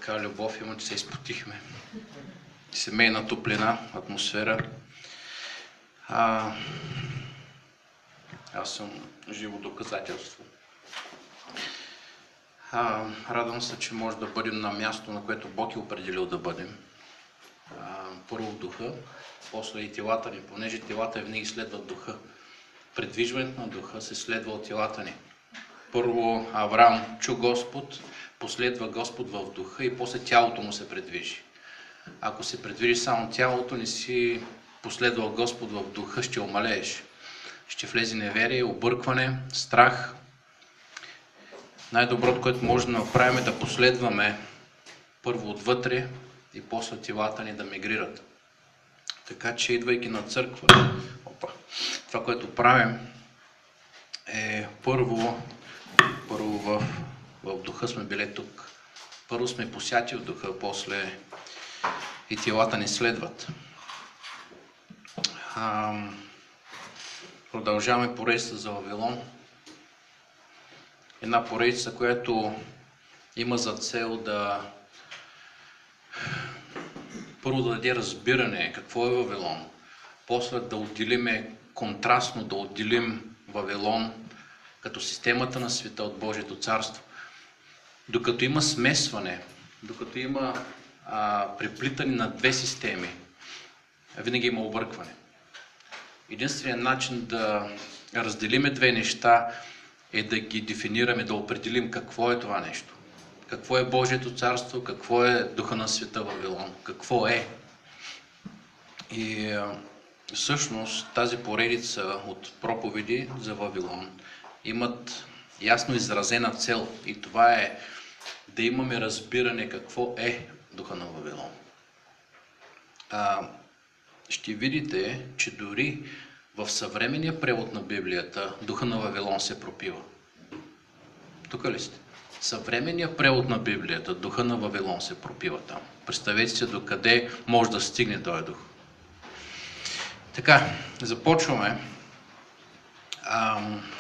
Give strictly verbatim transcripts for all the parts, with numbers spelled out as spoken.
така любов има, че се изпотихме. Семейна топлина, атмосфера. А, аз съм живо доказателство. А, радвам се, че може да бъдем на място, на което Бог е определил да бъдем. А, първо в духа, после и телата ни, понеже телата винаги следват духа. Предвижването на духа се следва от телата ни. Първо Авраам чу Господ, последва Господ в духа и после тялото му се предвижи. Ако се предвижи само тялото, не си последвал Господ в духа, ще омалееш. Ще влезе неверие, объркване, страх. Най-доброто, което може да направим, е да последваме първо отвътре и после телата ни да мигрират. Така че, идвайки на църква, опа, това, което правим, е първо, първо в, в духа сме били тук. Първо сме посяти в духа, после и телата ни следват. А, продължаваме поредица за Вавилон. Една поредица, която има за цел да първо да даде разбиране какво е Вавилон, после да отделиме контрастно, да отделим Вавилон като системата на света от Божието царство. Докато има смесване, докато има а, преплитане на две системи, винаги има объркване. Единственият начин да разделиме две неща е да ги дефинираме, да определим какво е това нещо. Какво е Божието царство, какво е духа на света Вавилон, какво е. И всъщност тази поредица от проповеди за Вавилон имат ясно изразена цел и това е да имаме разбиране какво е духа на Вавилон. А, ще видите, че дори в съвременния превод на Библията духа на Вавилон се пропива. Тук ли сте? Съвременният превод на Библията, духа на Вавилон се пропива там. Представете се докъде може да стигне този дух. Така, започваме. Ам...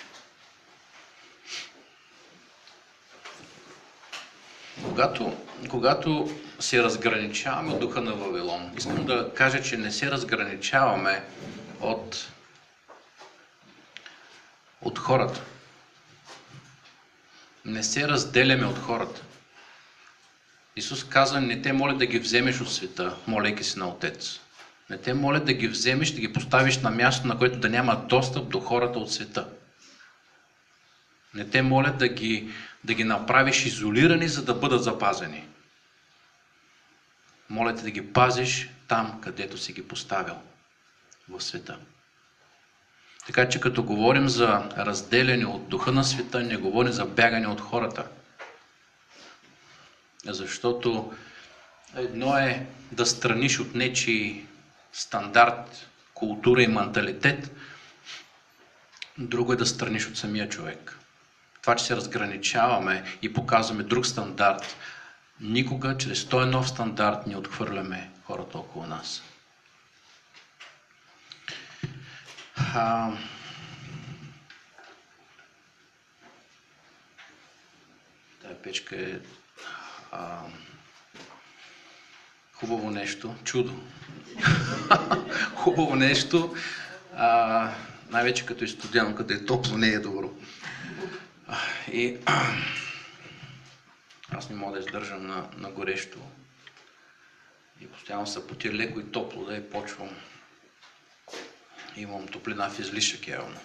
Когато, когато се разграничаваме от духа на Вавилон, искам да кажа, че не се разграничаваме от, от хората. Не се разделяме от хората. Исус каза, не те моля да ги вземеш от света, молейки се на Отец. Не те моля да ги вземеш, да ги поставиш на място, на което да няма достъп до хората от света. Не те моля да ги, да ги направиш изолирани, за да бъдат запазени. Моля те да ги пазиш там, където си ги поставил в света. Така че като говорим за разделяне от духа на света, не говорим за бягане от хората. Защото едно е да страниш от нечий стандарт, култура и менталитет, друго е да страниш от самия човек. Това, че се разграничаваме и показваме друг стандарт, никога чрез този нов стандарт не отхвърляме хората около нас. А... Тая печка е а... хубаво нещо, чудо. Хубаво нещо, а... най-вече като е студено, като е топло, не е добро. И аз не мога да издържам на, на горещо. И постоянно се потия леко и топло, да и почвам. Имам топлина в излишък явно.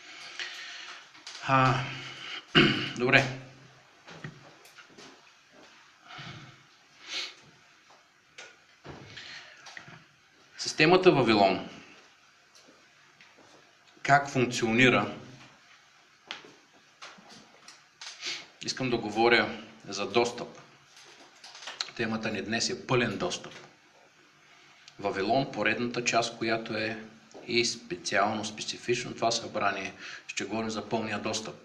А, добре. Системата Вавилон. Как функционира? Искам да говоря за достъп. Темата ни днес е пълен достъп. Вавилон, поредната част, която е и специално, специфично това събрание, ще говорим за пълния достъп.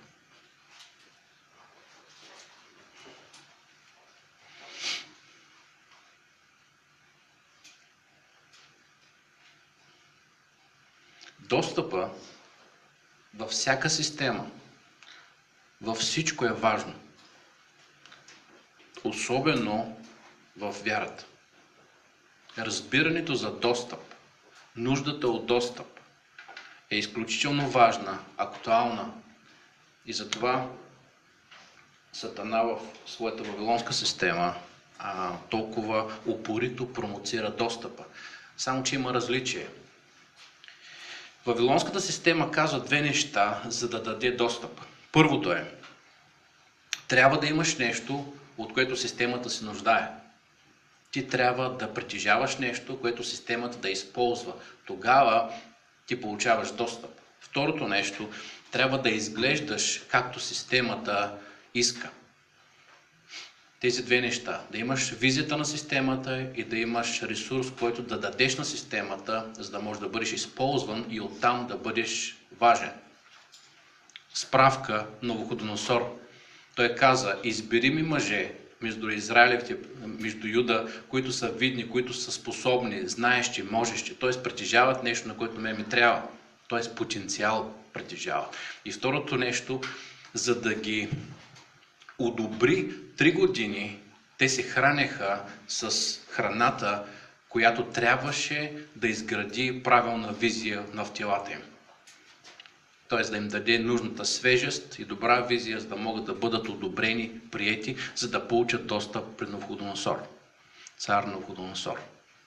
Достъпа във всяка система, във всичко е важно. особено в вярата. Разбирането за достъп, нуждата от достъп е изключително важна, актуална и затова Сатана в своята вавилонска система а, толкова упорито промоцира достъпа. Само че има различие. Вавилонската система казва две неща, за да даде достъп. Първото е, трябва да имаш нещо, от което системата се нуждае. Ти трябва да притежаваш нещо, което системата да използва. Тогава ти получаваш достъп. Второто нещо, трябва да изглеждаш както системата иска. Тези две неща. Да имаш визията на системата и да имаш ресурс, който да дадеш на системата, за да можеш да бъдеш използван и оттам да бъдеш важен. Справка Навуходоносор. Той каза, избери ми мъже между израилевите, между Юда, които са видни, които са способни, знаещи, можещи, т.е. притежават нещо, на което ме ми трябва. Т.е. потенциал притежават. И второто нещо, за да ги одобри три години, те се хранеха с храната, която трябваше да изгради правилна визия в телата им. Т.е. да им даде нужната свежест и добра визия, за да могат да бъдат одобрени, приети, за да получат достъп при Навуходоносор, цар Навуходоносор.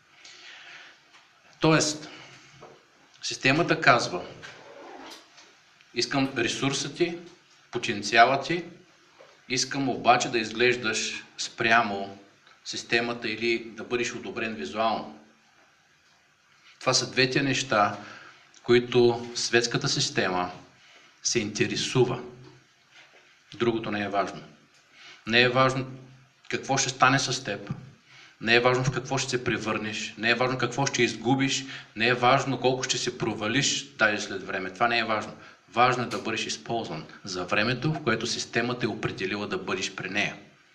Тоест, системата казва, искам ресурса ти, потенциала ти, искам обаче да изглеждаш спрямо системата или да бъдеш одобрен визуално. Това са двете неща, които светската система се интересува. Другото не е важно. Не е важно какво ще стане с теб. Не е важно в какво ще се превърнеш. Не е важно какво ще изгубиш. Не е важно колко ще се провалиш даже след време. Това не е важно. Важно е да бъдеш използван за времето, в което системата е определила да бъдеш при нея.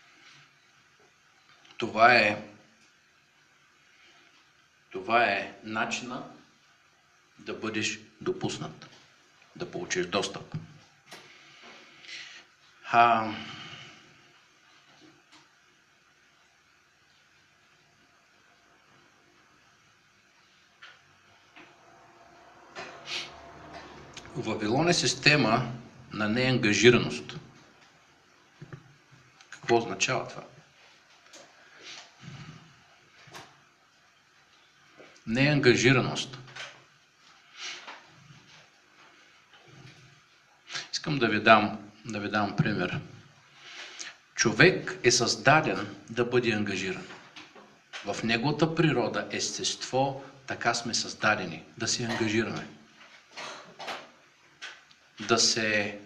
Това е, това е начина да бъдеш допуснат, да получиш достъп. А... Вавилон е система на неангажираност. Какво означава това? Неангажираност. Искам да ви дам, да ви дам пример. Човек е създаден да бъде ангажиран. В неговата природа, естество, така сме създадени, да се ангажираме. Да се...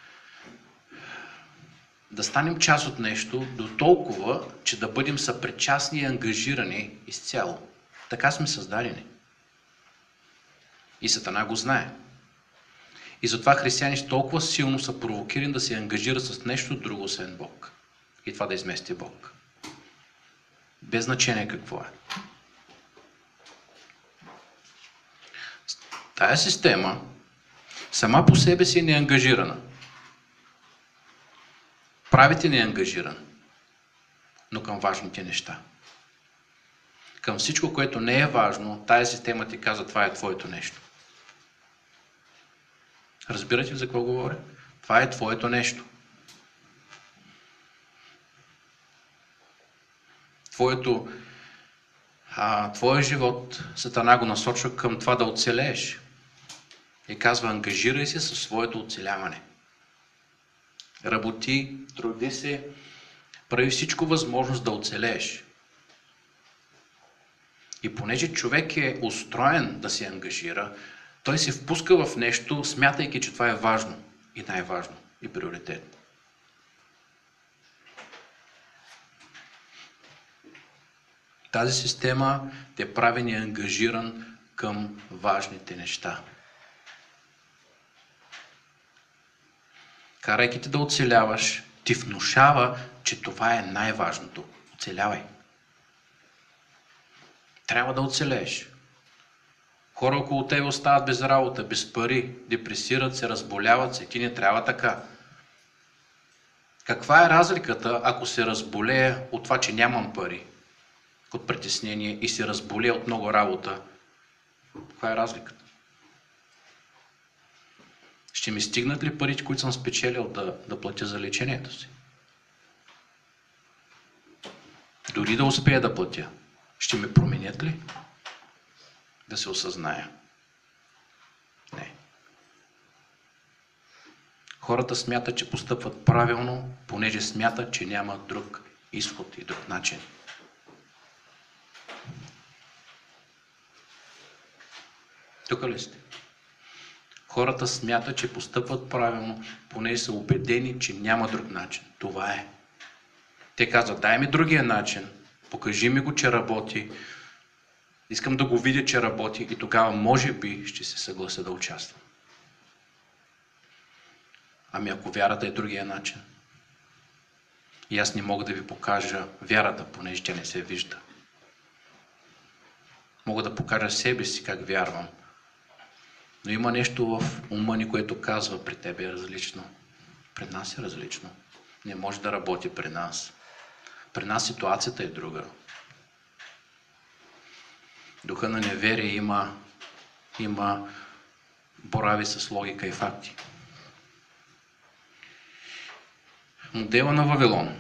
да станем част от нещо до толкова, че да бъдем съпричастни и ангажирани изцяло. Така сме създадени. И Сатана го знае. И затова християни толкова силно са провокирани да се ангажират с нещо друго, освен Бог. И това да измести Бог. Без значение какво е. Тая система сама по себе си е неангажирана. Правите неангажиран, но към важните неща. Към всичко, което не е важно, тая система ти казва, това е твоето нещо. Разбирате ли за какво говоря? Това е твоето нещо. Твоето, а, твоя живот, Сатана го насочва към това да оцелееш. И казва, ангажирай се със своето оцеляване. Работи, труди се, прави всичко възможност да оцелееш. И понеже човек е устроен да се ангажира, той се впуска в нещо, смятайки, че това е важно и най-важно и приоритетно. Тази система те прави неангажиран към важните неща. Карайки те да оцеляваш, ти внушава, че това е най-важното. Оцелявай. Трябва да оцелееш. Хора около тебе остават без работа, без пари, депресират се, разболяват се. Ти не трябва така. Каква е разликата, ако се разболея от това, че нямам пари, от притеснение и се разболея от много работа? Каква е разликата? Ще ми стигнат ли парите, които съм спечелил да, да платя за лечението си? Дори да успея да платя, ще ме променят ли? Да се осъзная. Не. Хората смятат, че постъпват правилно, понеже смятат, че няма друг изход и друг начин. Тук ли сте? Хората смятат, че постъпват правилно, понеже са убедени, че няма друг начин. Това е. Те казват, дай ми другия начин, покажи ми го, че работи, искам да го видя, че работи и тогава може би ще се съглася да участвам. Ами ако вярата е другия начин? И аз не мога да ви покажа вярата, понеже тя не се вижда. Мога да покажа себе си как вярвам. Но има нещо в ума ни, което казва, при тебе е различно. При нас е различно. Не може да работи при нас. При нас ситуацията е друга. Духа на неверие има, има борави с логика и факти. Модела на Вавилон.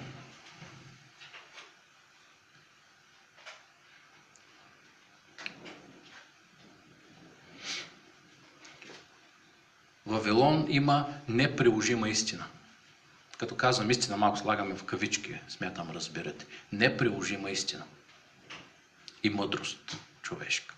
Вавилон има неприложима истина. Като казвам истина, малко слагаме в кавички, смятам, разбирате. Неприложима истина. И мъдрост човешка.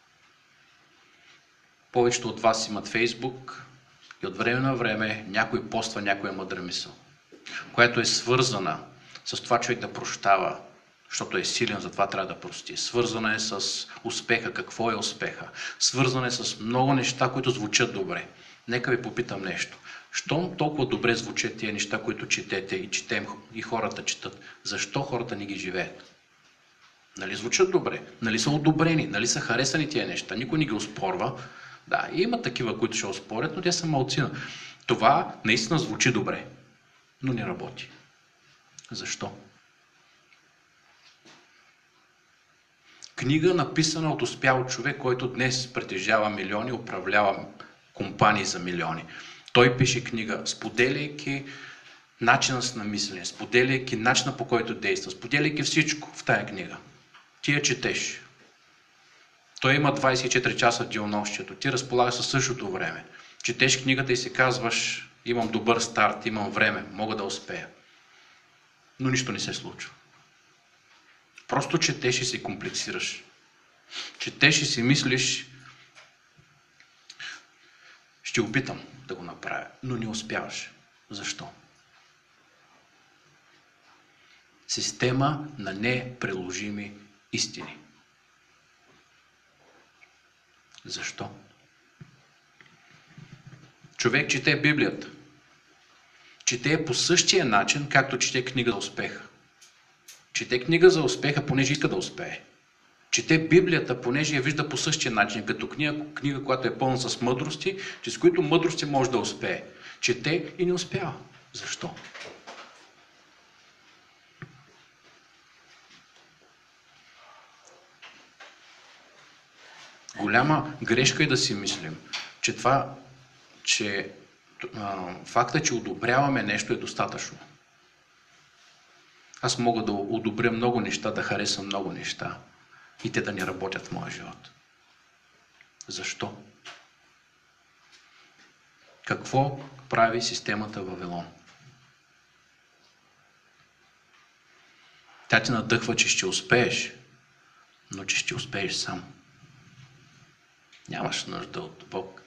Повечето от вас имат Фейсбук и от време на време някой поства някоя мъдра мисъл, която е свързана с това човек да прощава, защото е силен, затова трябва да прости. Свързана е с успеха. Какво е успеха? Свързана е с много неща, които звучат добре. Нека ви попитам нещо. Щом толкова добре звучат тия неща, които четете и четем и хората четат, защо хората не ги живеят? Нали звучат добре? Нали са одобрени? Нали са харесани тия неща? Никой не ги оспорва. Да, и има такива, които ще оспорят, но те са малцина. Това наистина звучи добре, но не работи. Защо? Книга, написана от успял човек, който днес притежава милиони, управлява компании за милиони. Той пише книга, споделяйки начина на мислене, споделяйки начина, по който действа, споделяйки всичко в тая книга. Ти я четеш. Той има двайсет и четири часа в денонощието. Ти разполагаш със същото време. Четеш книгата и си казваш, имам добър старт, имам време, мога да успея. Но нищо не се случва. Просто четеш и си комплексираш. Четеш и си мислиш, ще опитам да го направя, но не успяваш. Защо? Система на неприложими истини. Защо? Човек чете Библията. Чете я по същия начин, както чете книга за успеха. Чете книга за успеха, понеже иска да успее. Чете Библията, понеже я вижда по същия начин, като книга, книга, която е пълна с мъдрости, чрез които мъдрости може да успее. Чете и не успява. Защо? Голяма грешка е да си мислим, че това, че а, факта, че одобряваме нещо е достатъчно. Аз мога да одобря много неща, да харесам много неща и те да не работят в моя живот. Защо? Какво прави системата Вавилон? Тя ти надъхва, че ще успееш, но че ще успееш сам. Нямаш нужда от Бог.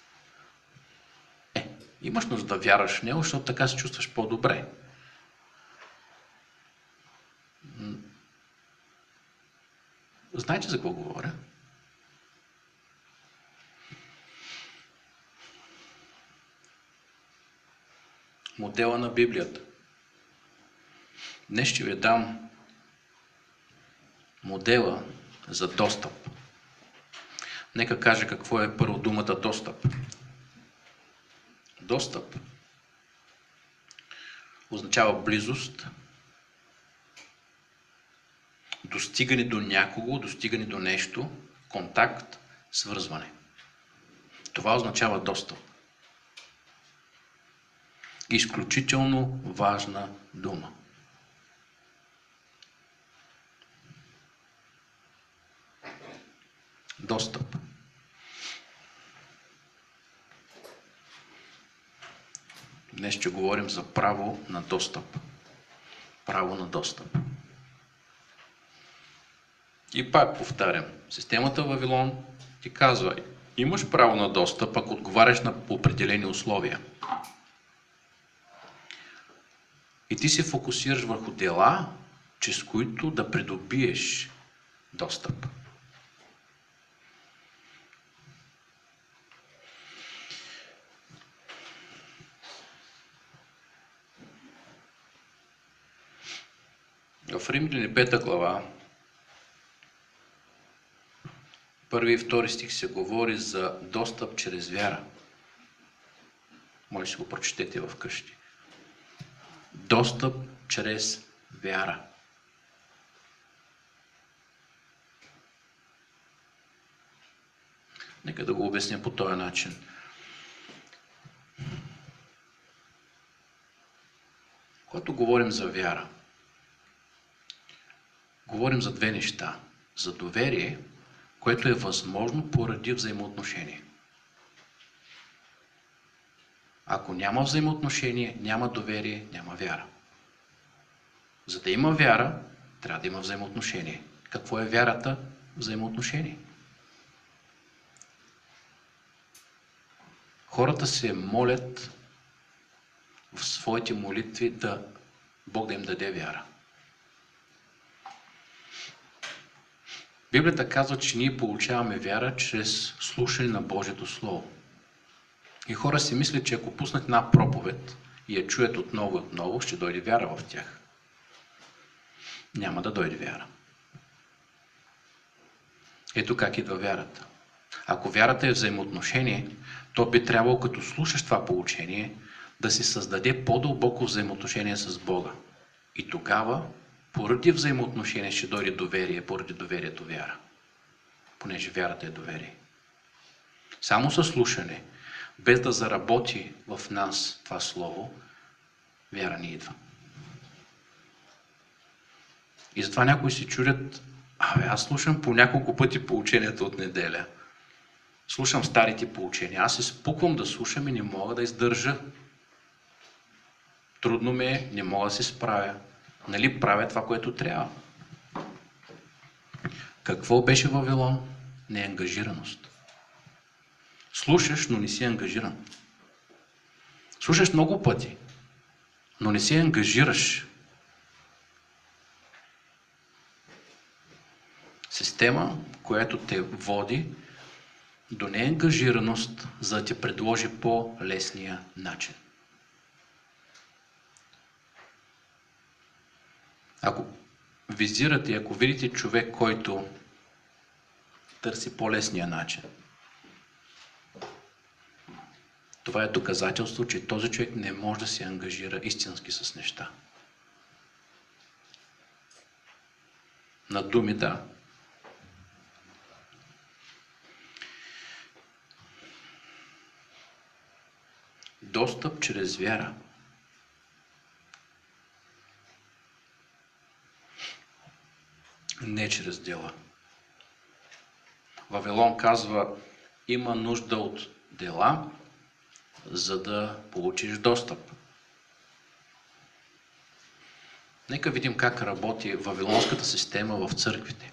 Е, имаш нужда да вярваш в Него, защото така се чувстваш по-добре. Знаете за какво говоря? Модела на Библията. Днес ще ви дам модела за достъп. Нека кажа какво е първо думата достъп. Достъп означава близост, достигане до някого, достигане до нещо, контакт, свързване. Това означава достъп. Изключително важна дума. Достъп. Днес ще говорим за право на достъп. Право на достъп. И пак повтарям, системата Вавилон ти казва, имаш право на достъп, ако отговаряш на определени условия. И ти се фокусираш върху дела, чрез които да придобиеш достъп. В Римляни пета глава, първи и втори стих се говори за достъп чрез вяра. Може да си го прочетете вкъщи. Достъп чрез вяра. Нека да го обясня по този начин. Когато говорим за вяра, говорим за две неща. За доверие, което е възможно поради взаимоотношение. Ако няма взаимоотношение, няма доверие, няма вяра. За да има вяра, трябва да има взаимоотношение. Какво е вярата? Взаимоотношение. Хората се молят в своите молитви да Бог да им даде вяра. Библията казва, че ние получаваме вяра чрез слушане на Божието Слово. И хора си мислят, че ако пуснат една проповед и я чуят отново и отново, ще дойде вяра в тях. Няма да дойде вяра. Ето как идва вярата. Ако вярата е взаимоотношение, то би трябвало, като слушаш това поучение, да си създаде по-дълбоко взаимоотношение с Бога. И тогава, поради взаимоотношение, ще дойде доверие, поради доверието вяра. Понеже вярата е доверие. Само със слушане, без да заработи в нас това слово, вяра не идва. И затова някои си чудят, абе, аз слушам по няколко пъти поученията от неделя. Слушам старите поучения. Аз се спуквам да слушам и не мога да издържа. Трудно ме е, не мога да се справя. Нали правя това, което трябва? Какво беше Вавилон? Неангажираност. Слушаш, но не си ангажиран. Слушаш много пъти, но не се ангажираш. Система, която те води до неангажираност, за да ти предложи по-лесния начин. Ако визирате, ако видите човек, който търси по-лесния начин, това е доказателство, че този човек не може да се ангажира истински с неща. На думи да. Достъп чрез вяра. Не чрез дела. Вавилон казва, има нужда от дела, за да получиш достъп. Нека видим как работи вавилонската система в църквите.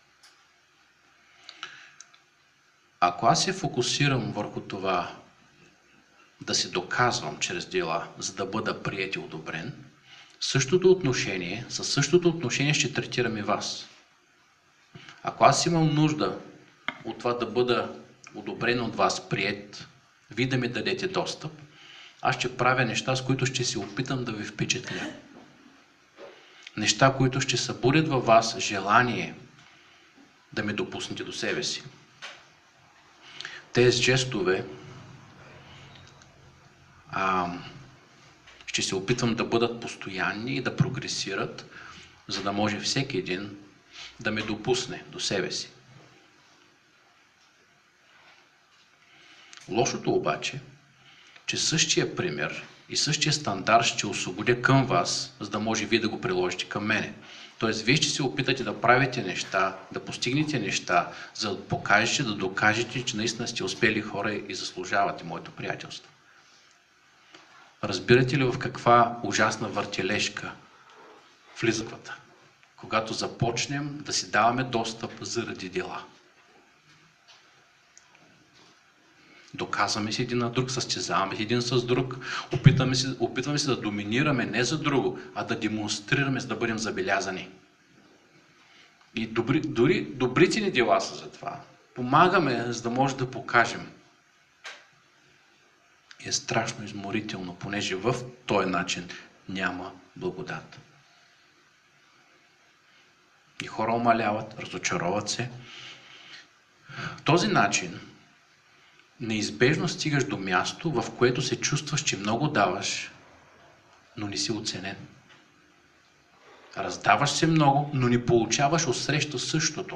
Ако аз се фокусирам върху това да се доказвам чрез дела, за да бъда приет и одобрен, същото отношение, със същото отношение ще третирам и вас. Ако аз имам нужда от това да бъда одобрен от вас, приет, ви да ми дадете достъп, аз ще правя неща, с които ще се опитам да ви впечатля. Неща, които ще събудят във вас желание да ме допуснете до себе си. Тези жестове а, Ще се опитвам да бъдат постоянни и да прогресират, за да може всеки един да ме допусне до себе си. Лошото обаче, че същия пример и същия стандарт ще освободя към вас, за да може вие да го приложите към мене. Тоест, вие ще се опитате да правите неща, да постигнете неща, за да покажете, да докажете, че наистина сте успели хора и заслужавате моето приятелство. Разбирате ли в каква ужасна въртележка влизат, когато започнем да си даваме достъп заради дела? Доказваме се един на друг, състезаваме един с друг, опитваме се, опитваме се да доминираме не за друго, а да демонстрираме, за да бъдем забелязани. И добри, дори добрите ни дела са за това. Помагаме, за да може да покажем. И е страшно изморително, понеже в този начин няма благодат. И хора умаляват, разочароват се. В този начин неизбежно стигаш до място, в което се чувстваш, че много даваш, но не си оценен. Раздаваш се много, но не получаваш отсреща същото.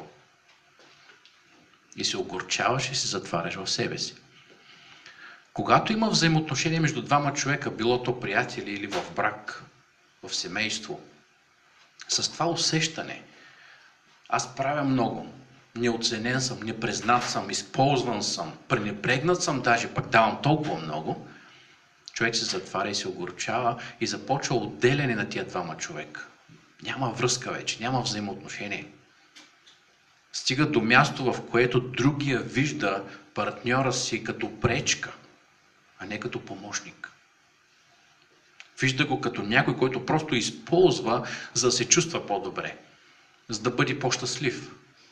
И се огорчаваш и се затваряш в себе си. Когато има взаимоотношение между двама човека, било то приятели или в брак, в семейство, с това усещане, аз правя много, неоценен съм, непризнат съм, използван съм, пренебрегнат съм, даже пък давам толкова много, човек се затваря и се огорчава и започва отделяне на тия двама човека. Няма връзка вече, няма взаимоотношение. Стига до място, в което другия вижда партньора си като пречка, а не като помощник. Вижда го като някой, който просто използва, за да се чувства по-добре, за да бъде по-щастлив.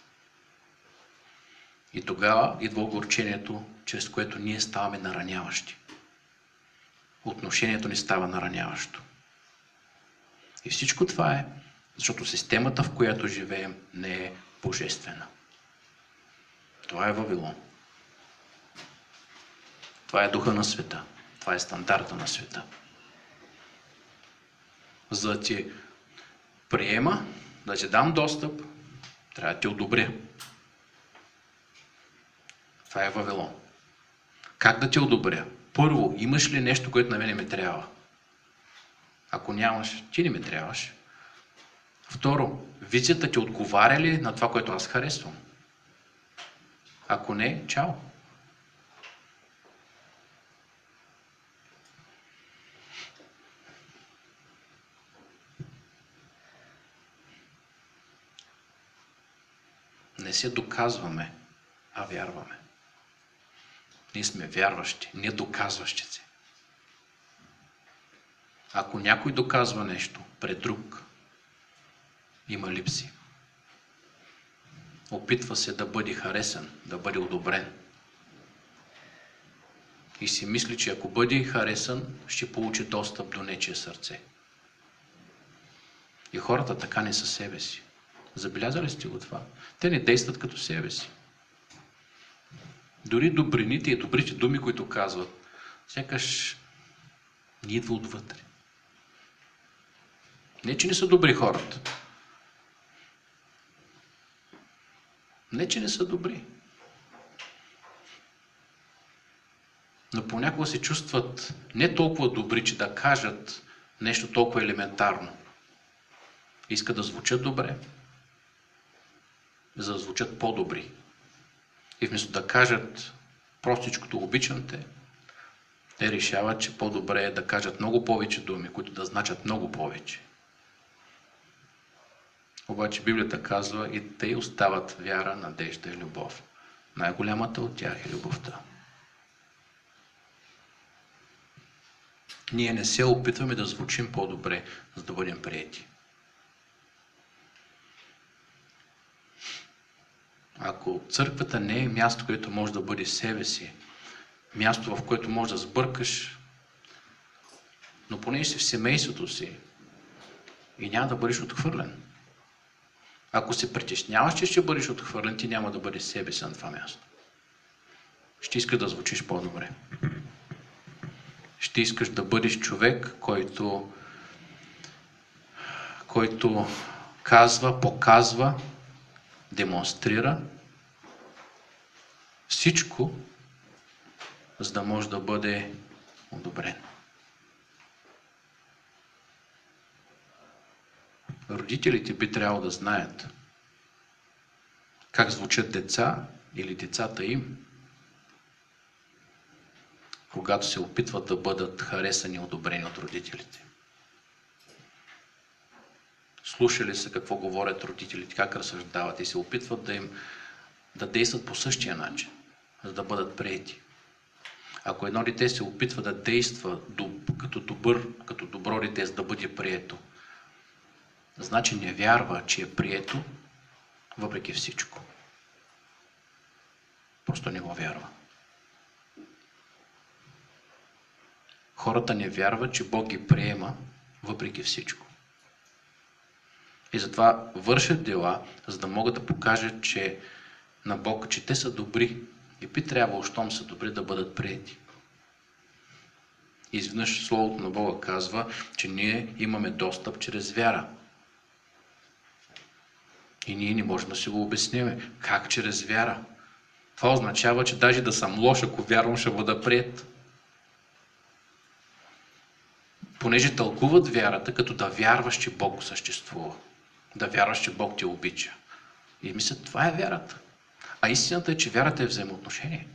И тогава идва огорчението, чрез което ние ставаме нараняващи. Отношението ни става нараняващо. И всичко това е, защото системата, в която живеем, не е божествена. Това е Вавилон. Това е духа на света. Това е стандарта на света. За да ти приема, да ти дам достъп, трябва да те одобря. Това е Вавилон. Как да те одобря? Първо, имаш ли нещо, което на мене ме трябва? Ако нямаш, ти не ме трябваш. Второ, визията ти отговаря ли на това, което аз харесвам? Ако не, чао. Не се доказваме, а вярваме. Ние сме вярващи, не доказващи се. Ако някой доказва нещо пред друг, има липси. Опитва се да бъде харесан, да бъде одобрен. И си мисли, че ако бъде харесан, ще получи достъп до нечие сърце. И хората така не са себе си. Забелязали сте го това? Те не действат като себе си. Дори добрините и добрите думи, които казват, сякаш не идва отвътре. Не, че не са добри хората. Не, че не са добри. Но понякога се чувстват не толкова добри, че да кажат нещо толкова елементарно. Искат да звучат добре, за да звучат по-добри. И вместо да кажат простичкото обичам те, те решават, че по-добре е да кажат много повече думи, които да значат много повече. Обаче Библията казва, и те остават вяра, надежда и любов. Най-голямата от тях е любовта. Ние не се опитваме да звучим по-добре, за да бъдем приети. Ако църквата не е място, което може да бъде себе си, място, в което може да сбъркаш, но понеже си в семейството си и няма да бъдеш отхвърлен. Ако се притесняваш, че ще бъдеш отхвърлен, ти няма да бъдеш себе си на това място. Ще иска да звучиш по-добре. ще искаш да бъдеш човек, който, който казва, показва, демонстрира всичко, за да може да бъде одобрен. Родителите би трябвало да знаят как звучат деца или децата им, когато се опитват да бъдат харесани и одобрени от родителите. Слушали са какво говорят родителите, как разсъждават и се опитват да им да действат по същия начин, за да бъдат приети. Ако едно дете се опитва да действа като добър, като добро дете, за да бъде прието, значи не вярва, че е прието, въпреки всичко. Просто не го вярва. Хората не вярват, че Бог ги приема, въпреки всичко. И затова вършат дела, за да могат да покажат, че на Бог, че те са добри и би трябвало, щом са добри, да бъдат приети. И изведнъж Словото на Бога казва, че ние имаме достъп чрез вяра. И ние не можем да си го обясним. Как чрез вяра? Това означава, че даже да съм лош, ако вярвам, ще бъда приет. Понеже тълкуват вярата, като да вярваш, че Бог съществува. Да вярваш, че Бог те обича. И мислят, това е вярата. А истината е, че вярата е взаимоотношение.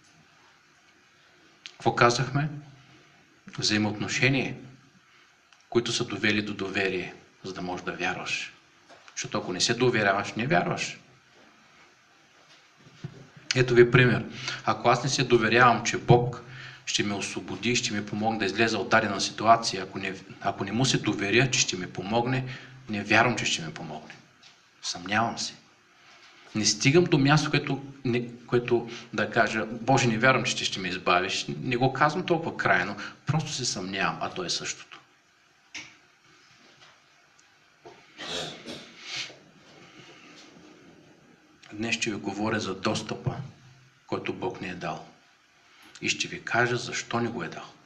Какво казахме? Взаимоотношение, които са довели до доверие, за да можеш да вярваш. Защото ако не се доверяваш, не вярваш. Ето ви пример. Ако аз не се доверявам, че Бог ще ме освободи, ще ми помогне да излеза от дадена ситуация, ако не, ако не му се доверя, че ще ми помогне, не вярвам, че ще ми помогне. Съмнявам се. Не стигам до място, което, не, което да кажа, Боже, не вярвам, че ти ще ме избавиш. Не го казвам толкова крайно, просто се съмнявам, а то е същото. Днес ще ви говоря за достъпа, който Бог ни е дал. И ще ви кажа защо ни го е дал.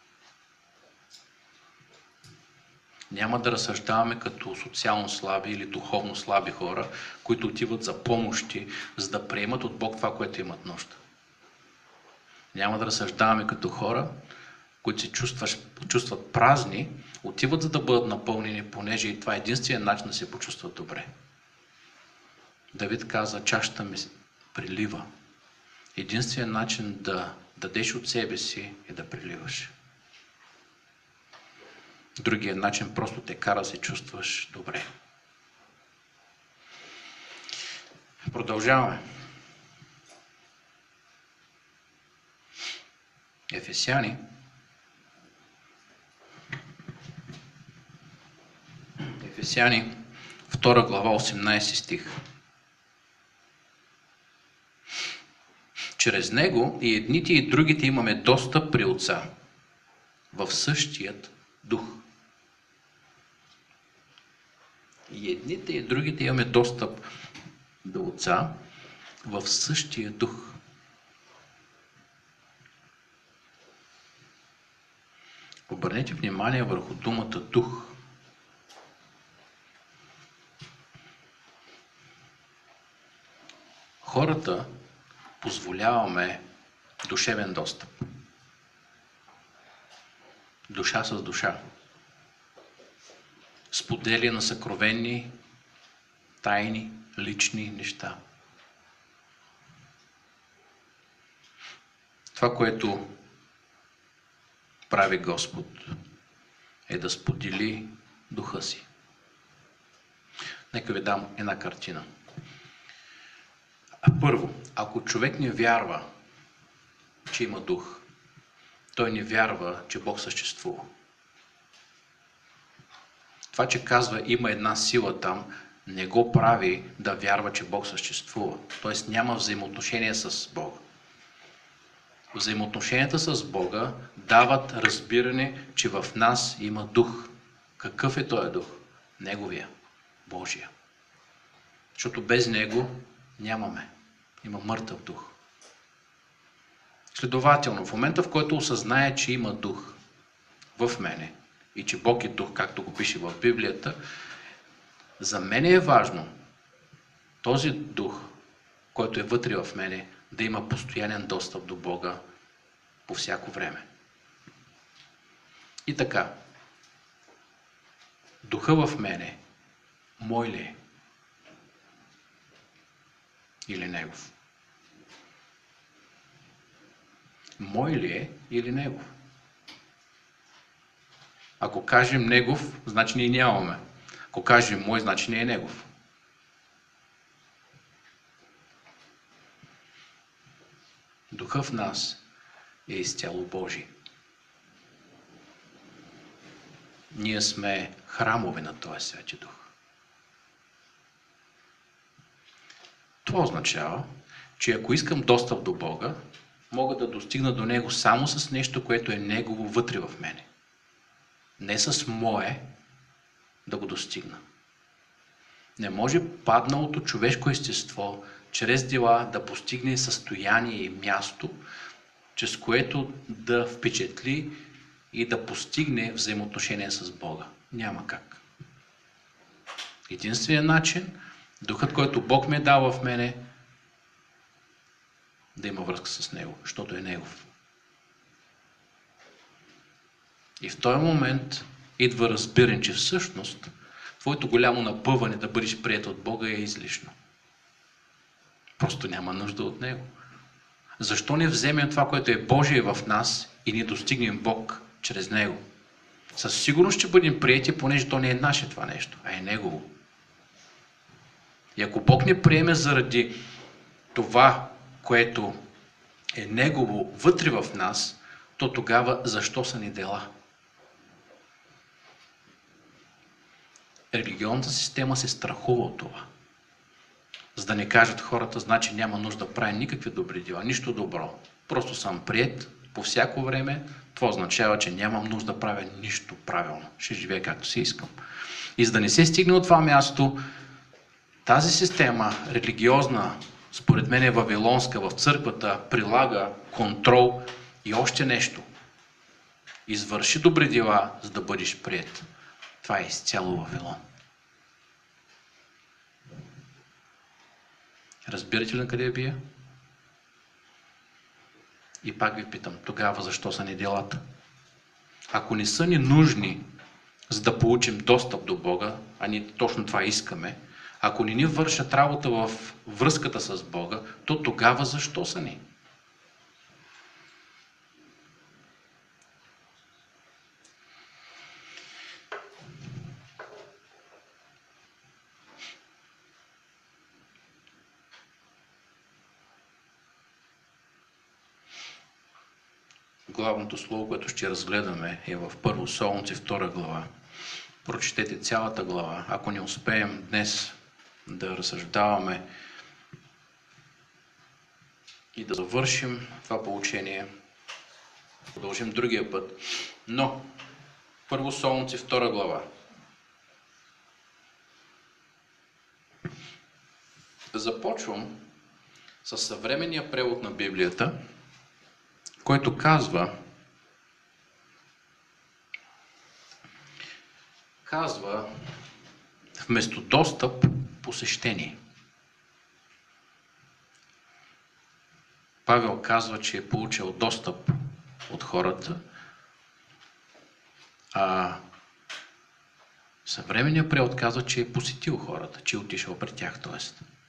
Няма да разсъждаваме като социално слаби или духовно слаби хора, които отиват за помощи, за да приемат от Бог това, което имат нужда. Няма да разсъждаваме като хора, които се чувстват, чувстват празни, отиват за да бъдат напълнени, понеже и това е единственият начин да се почувстват добре. Давид каза, чашата ми прилива. Единственият начин да дадеш от себе си е да приливаш. Другият начин просто те кара да се чувстваш добре. Продължаваме. Ефесяни. Ефесяни, втора глава, осемнайсети стих. Чрез него и едните и другите имаме достъп при Отца в същият дух. И едните и другите имаме достъп до Отца в същия дух. Обърнете внимание върху думата дух. Хората позволяваме душевен достъп. Душа с душа. Споделя на съкровенни, тайни, лични неща. Това, което прави Господ, е да сподели духа си. Нека ви дам една картина. Първо, ако човек не вярва, че има дух, той не вярва, че Бог съществува. Това, че казва има една сила там, не го прави да вярва, че Бог съществува. Тоест няма взаимоотношение с Бога. Взаимоотношенията с Бога дават разбиране, че в нас има дух. Какъв е този дух? Неговия. Божия. Защото без него нямаме. Има мъртъв дух. Следователно, в момента, в който осъзнае, че има дух, в мене и че Бог е дух, както го пише в Библията, за мен е важно този дух, който е вътре в мене, да има постоянен достъп до Бога по всяко време. И така, духа в мене, мой ли е? Или негов? Мой ли е или негов? Ако кажем негов, значи ние нямаме. Ако кажем мой, значи не е негов. Духа в нас е изцяло Божий. Ние сме храмове на този Святи Дух. Това означава, че ако искам достъп до Бога, мога да достигна до Него само с нещо, което е Негово вътре в мене. Не с мое да го достигна. Не може падналото човешко естество чрез дела да постигне състояние и място, чрез което да впечатли и да постигне взаимоотношение с Бога. Няма как. Единственият начин, духът, който Бог ме е дал в мене, да има връзка с Него, защото е Негов. И в този момент идва разбиране, че всъщност твоето голямо напъване да бъдеш приет от Бога е излишно. Просто няма нужда от Него. Защо не вземем това, което е Божие в нас и не достигнем Бог чрез Него? Със сигурност ще бъдем приети, понеже то не е наше това нещо, а е Негово. И ако Бог не приеме заради това, което е Негово вътре в нас, то тогава защо са ни дела? Религионната система се страхува от това. За да не кажат хората, значи няма нужда да правя никакви добри дела, нищо добро. Просто съм приет по всяко време, това означава, че нямам нужда да правя нищо правилно. Ще живея както си искам. И за да не се стигне от това място, тази система, религиозна, според мен е вавилонска, в църквата прилага контрол и още нещо. Извърши добри дела, за да бъдеш приет. Това е изцяло Вавилон. Разбирате ли на къде бия? И пак ви питам, тогава защо са ни делата? Ако не са ни нужни, за да получим достъп до Бога, а ние точно това искаме, ако не ни вършат работа в връзката с Бога, то тогава защо са ни? Главното слово, което ще разгледаме, е в Първо Солунци, втора глава. Прочетете цялата глава. Ако не успеем днес да разсъждаваме и да завършим това поучение, продължим другия път. Но, Първо Солунци, втора глава. Започвам с съвременния превод на Библията, който казва, казва вместо достъп, посещение. Павел казва, че е получил достъп от хората, а съвременният превод казва, че е посетил хората, че е отишъл при тях, т.е.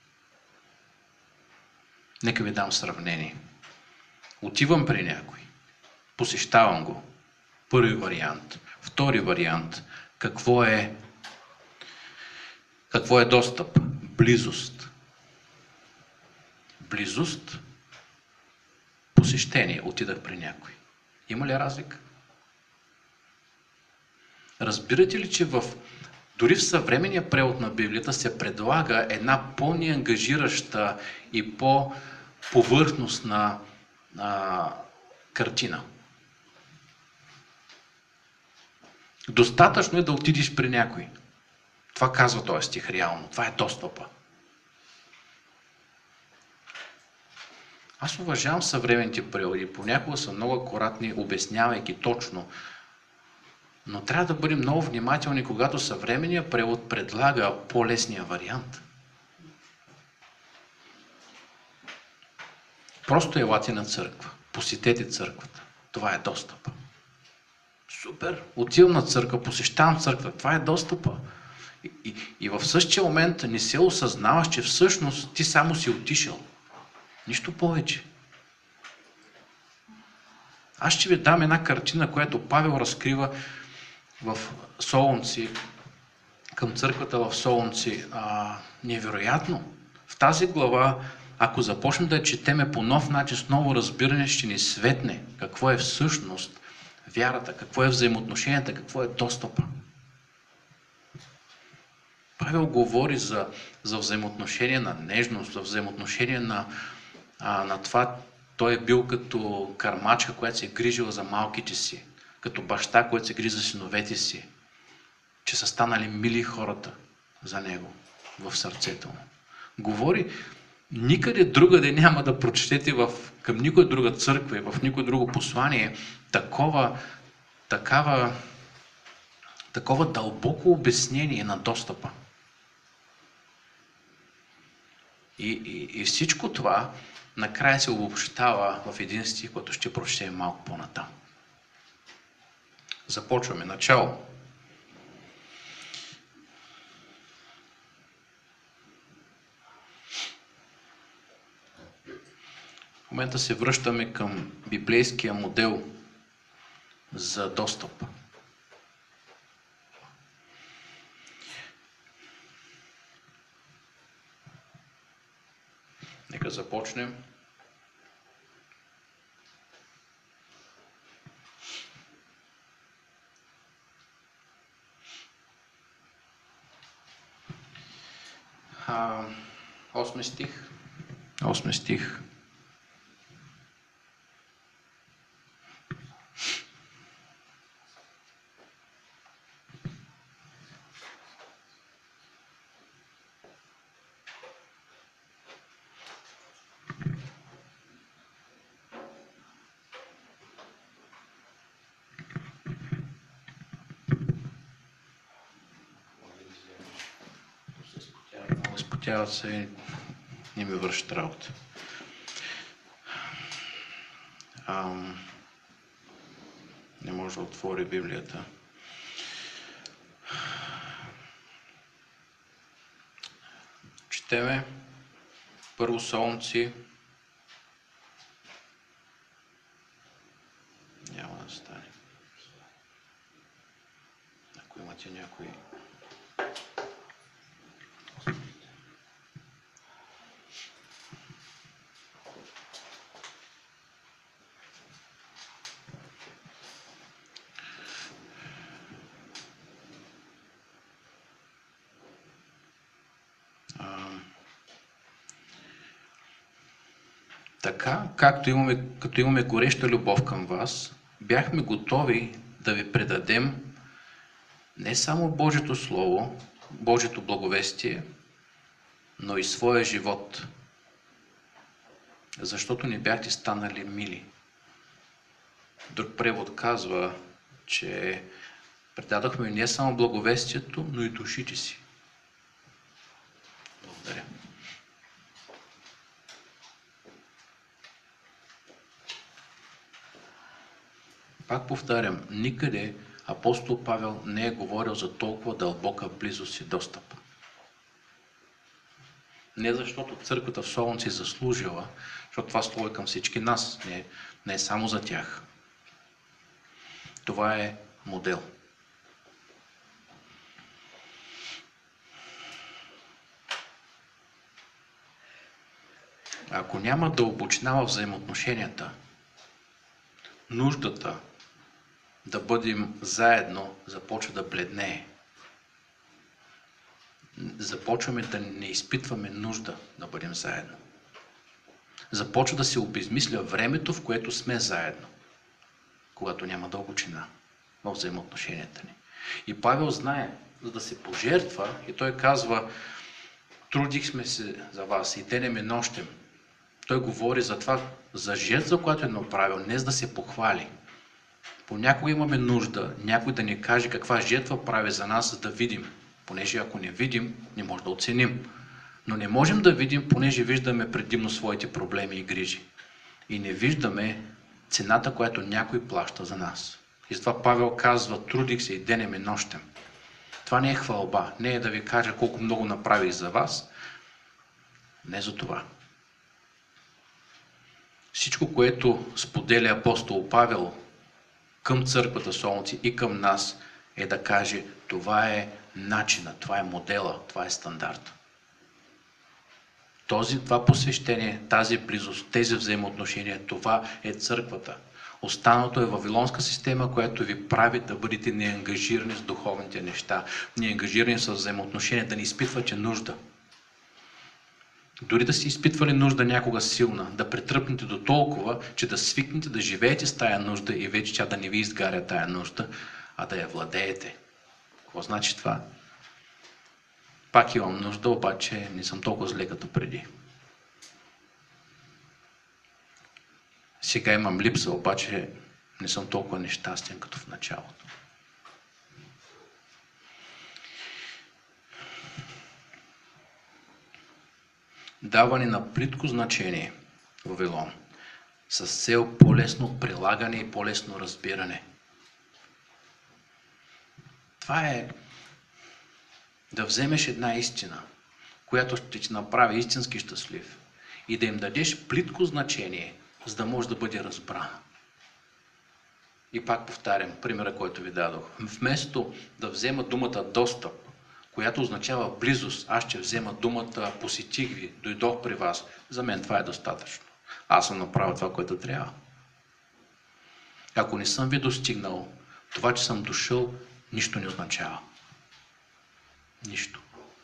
Нека ви дам сравнение. Отивам при някой, посещавам го. Първи вариант. Втори вариант. Какво е, какво е достъп? Близост. Близост, посещение. Отидах при някой. Има ли разлика? Разбирате ли, че в, дори в съвременния превод на Библията се предлага една по-неангажираща и по-повърхностна а, картина? Достатъчно е да отидеш при някой. Това казва този стих реално. Това е достъпа. Аз уважавам съвременните преводи. Понякога са много акуратни, обяснявайки точно Но трябва да бъдем много внимателни, когато съвременният превод предлага по-лесния вариант. Просто елате на църква, посетете църквата. Това е достъпа. Супер! Отивам на църква, посещавам църква. Това е достъпа. И, и, и в същия момент не се осъзнаваш, че всъщност ти само си отишъл. Нищо повече. Аз ще ви дам една картина, която Павел разкрива в Солунци, към църквата в Солунци. А, невероятно. В тази глава, ако започнем да я четеме по нов начин, с ново разбиране, ще ни светне какво е всъщност вярата, какво е взаимоотношенията, какво е достъпа. Павел говори за, за взаимоотношение на нежност, за взаимоотношение на, а, на това, той е бил като кърмачка, която се е грижила за малките си, като баща, който се грижи за синовете си, че са станали мили хората за него в сърцето му. Говори, никъде другаде няма да прочетете в, към никоя друга църква и в никое друго послание такова, такава, такова дълбоко обяснение на достъпа. И, и, и всичко това накрая се обобщава в един стих, който ще прочетем малко по-натам. Започваме. Начало. В момента се връщаме към библейския модел за достъп. Нека започнем. А, осми стих. Осми стих. Спотяват се и не ми вършат работа. Ам, не може да отвори Библията. Четеме първо Солунци. Няма да стане. Ако имате някой... Така, както имаме, като имаме гореща любов към вас, бяхме готови да ви предадем не само Божието Слово, Божието благовестие, но и своя живот, защото не бяхте станали мили. Друг превод казва, че предадохме не само благовестието, но и душите си. Благодаря. Пак повтарям, никъде апостол Павел не е говорил за толкова дълбока близост и достъп. Не защото църквата в Солунци е заслужила, защото това слово е към всички нас, не, не е само за тях. Това е модел. Ако няма дълбочина в взаимоотношенията, нуждата да бъдем заедно започва да бледнее. Започваме да не изпитваме нужда да бъдем заедно. Започва да се обезмисля времето, в което сме заедно, когато няма дълбочина в взаимоотношенията ни. И Павел знае, за да се пожертва, и той казва, трудихме се за вас и денем и нощем. Той говори за това, за жертва, която е направил, не за да се похвали. Понякога имаме нужда някой да ни каже каква жертва прави за нас, за да видим. Понеже ако не видим, не може да оценим. Но не можем да видим, понеже виждаме предимно своите проблеми и грижи. И не виждаме цената, която някой плаща за нас. И затова Павел казва: трудих се и денем и нощем. Това не е хвалба, не е да ви кажа колко много направих за вас. Не за това. Всичко, което споделя апостол Павел към църквата Солунци и към нас, е да каже: това е начина, това е модела, това е стандарт. Този, това посвещение, тази близост, тези взаимоотношения, това е църквата. Останалото е вавилонска система, която ви прави да бъдете неангажирани с духовните неща, неангажирани с взаимоотношения, да не изпитвате нужда. Дори да си изпитвали нужда някога силна, да претръпнете до толкова, че да свикнете да живеете с тая нужда и вече тя да не ви изгаря тая нужда, а да я владеете. Какво значи това? Пак имам нужда, обаче не съм толкова зле като преди. Сега имам липса, обаче не съм толкова нещастен като в началото. Даване на плитко значение в Вавилон с цел по-лесно прилагане и по-лесно разбиране. Това е да вземеш една истина, която ще ти направи истински щастлив и да им дадеш плитко значение, за да може да бъде разбрана. И пак повтарям примера, който ви дадох. Вместо да взема думата достъп, която означава близост, аз ще взема думата посетих ви, дойдох при вас. За мен това е достатъчно. Аз съм направил това, което трябва. Ако не съм ви достигнал, това, че съм дошъл, нищо не означава. Нищо.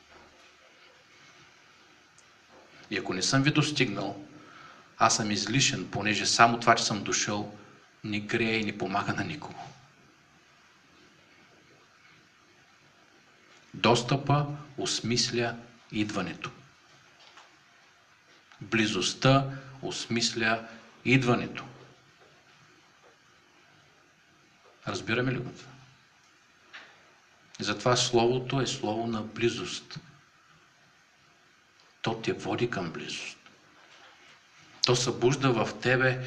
И ако не съм ви достигнал, аз съм излишен, понеже само това, че съм дошъл, не грее и не помага на никого. Достъпа осмисля идването. Близостта осмисля идването. Разбираме ли го това? Затова словото е слово на близост. То те води към близост. То събужда в тебе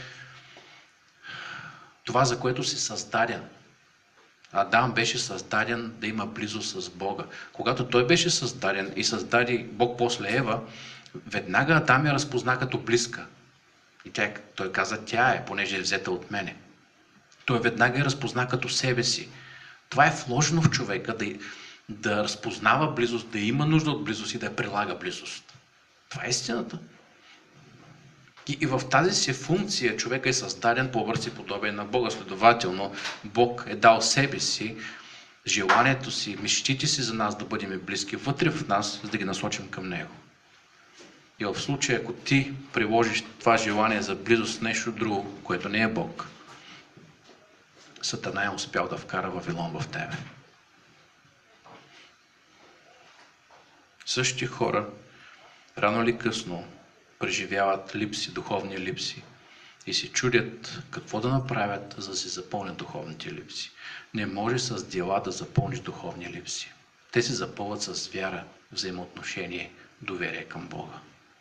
това, за което си създаден. Адам беше създаден да има близост с Бога. Когато той беше създаден и създаде Бог после Ева, веднага Адам я разпозна като близка. И тя, той каза: тя е, понеже е взета от мене. Той веднага я разпозна като себе си. Това е вложено в човека да, да разпознава близост, да има нужда от близост и да я прилага близост. Това е истината. И, и в тази си функция човека е създаден по образ и подобие на Бога. Следователно, Бог е дал себе си, желанието си, мечтите си за нас да бъдем близки вътре в нас, за да ги насочим към Него. И в случая, ако ти приложиш това желание за близост с нещо друго, което не е Бог, Сатана е успял да вкара Вавилон в тебе. Същите хора, рано или късно, преживяват липси, духовни липси и се чудят какво да направят, за да се запълнят духовните липси. Не може с дела да запълниш духовни липси. Те се запълват с вяра, взаимоотношение, доверие към Бога.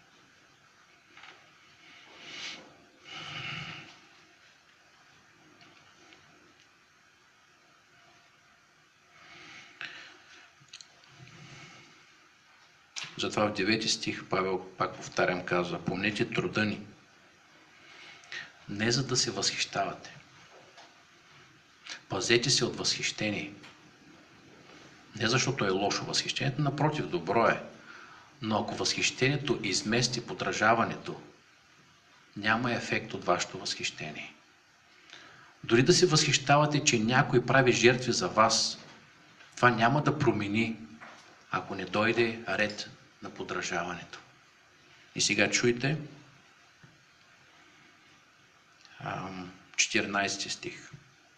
Затова в девети стих Павел, пак повтарям, казва: помнете труда ни, не за да се възхищавате. Пазете се от възхищение. Не защото е лошо възхищението, напротив, добро е. Но ако възхищението измести подражаването, няма ефект от вашето възхищение. Дори да се възхищавате, че някой прави жертви за вас, това няма да промени, ако не дойде ред на подражаването. И сега чуйте четиринайсети стих.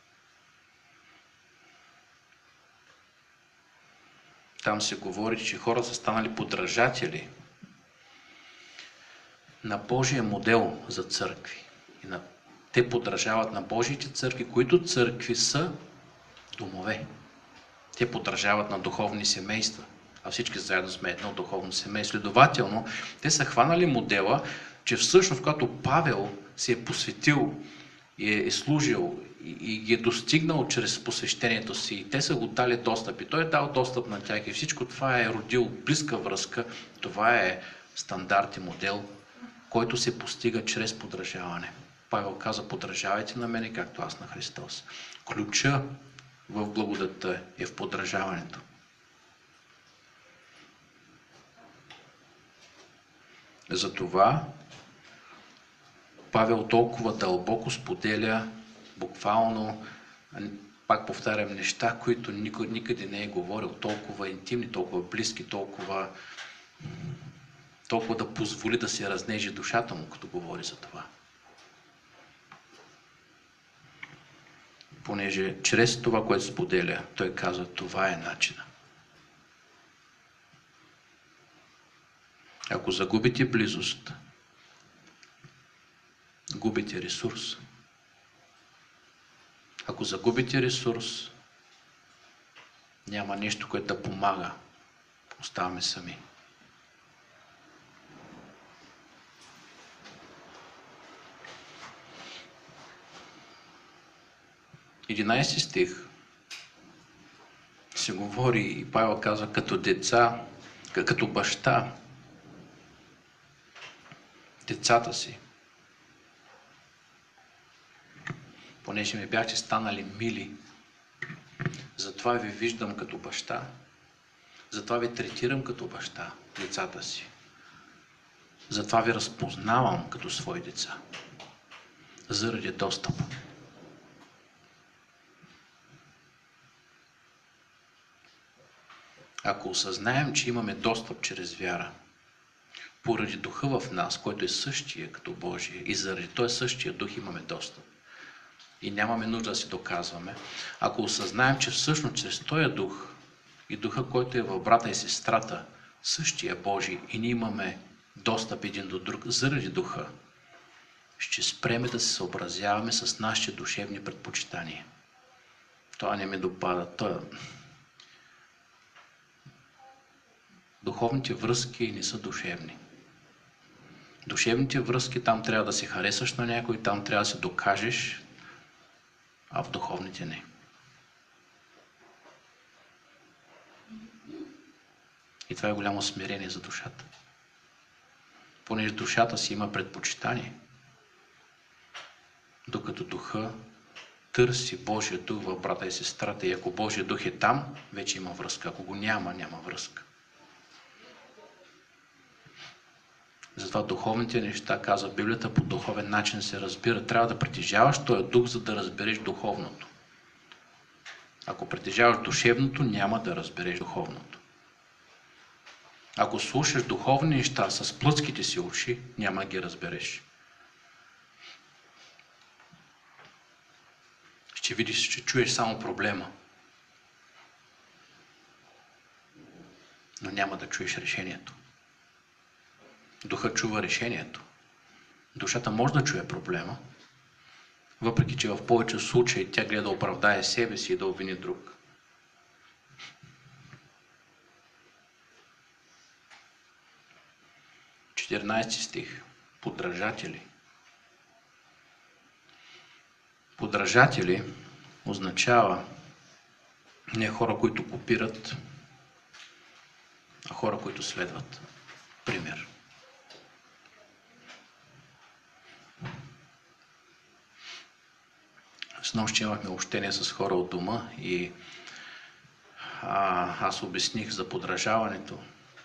Там се говори, че хората са станали подражатели на Божия модел за църкви и на Те подражават на Божиите църкви, които църкви са домове. Те подражават на духовни семейства, а всички заедно сме едно духовно семейство. Следователно, те са хванали модела, че всъщност, когато Павел се е посветил и е, е служил и, и ги е достигнал чрез посвещението си, и те са го дали достъп, и той е дал достъп на тях, и всичко това е родил близка връзка, това е стандарт и модел, който се постига чрез подражаване. Павел каза: подражавайте на мене, както аз на Христос. Ключа в благодатта е в подражаването. Затова Павел толкова дълбоко споделя, буквално, пак повтарям, неща, които никой никъде не е говорил, толкова интимни, толкова близки, толкова, толкова да позволи да се разнежи душата му, като говори за това. Понеже чрез това, което споделя, той казва: това е начина. Ако загубите близост, губите ресурс. Ако загубите ресурс, няма нещо, което да помага. Оставаме сами. единайсети стих се говори, и Павел казва: като деца, като баща, децата си. Понеже ми бяхте станали мили, затова ви виждам като баща, затова ви третирам като баща, децата си. Затова ви разпознавам като свои деца, заради достъп. Ако осъзнаем, че имаме достъп чрез вяра, поради духа в нас, който е същия като Божия, и заради този същия дух имаме достъп, и нямаме нужда да си доказваме, ако осъзнаем, че всъщност чрез този дух и духа, който е в брата и сестрата, същия Божий, и ние имаме достъп един до друг заради духа, ще спреме да се съобразяваме с нашите душевни предпочитания. Това не ме допада. Това... Духовните връзки не са душевни. Душевните връзки, там трябва да се харесаш на някой, там трябва да се докажеш, а в духовните не. И това е голямо смирение за душата. Понеже душата си има предпочитание, докато духа търси Божия дух в брата и сестрата, и ако Божия дух е там, вече има връзка. Ако го няма, няма връзка. Затова духовните неща, казва Библията, по духовен начин се разбира. Трябва да притежаваш този дух, за да разбереш духовното. Ако притежаваш душевното, няма да разбереш духовното. Ако слушаш духовни неща с плътските си уши, няма да ги разбереш. Ще видиш, че чуеш само проблема, но няма да чуеш решението. Духът чува решението. Душата може да чуе проблема, въпреки че в повече случаи тя гледа да оправдае себе си и да обвини друг. четиринайсети стих. Подражатели. Подражатели означава не хора, които копират, а хора, които следват пример. Снощи имахме общение с хора от дома и а, аз обясних за подражаването.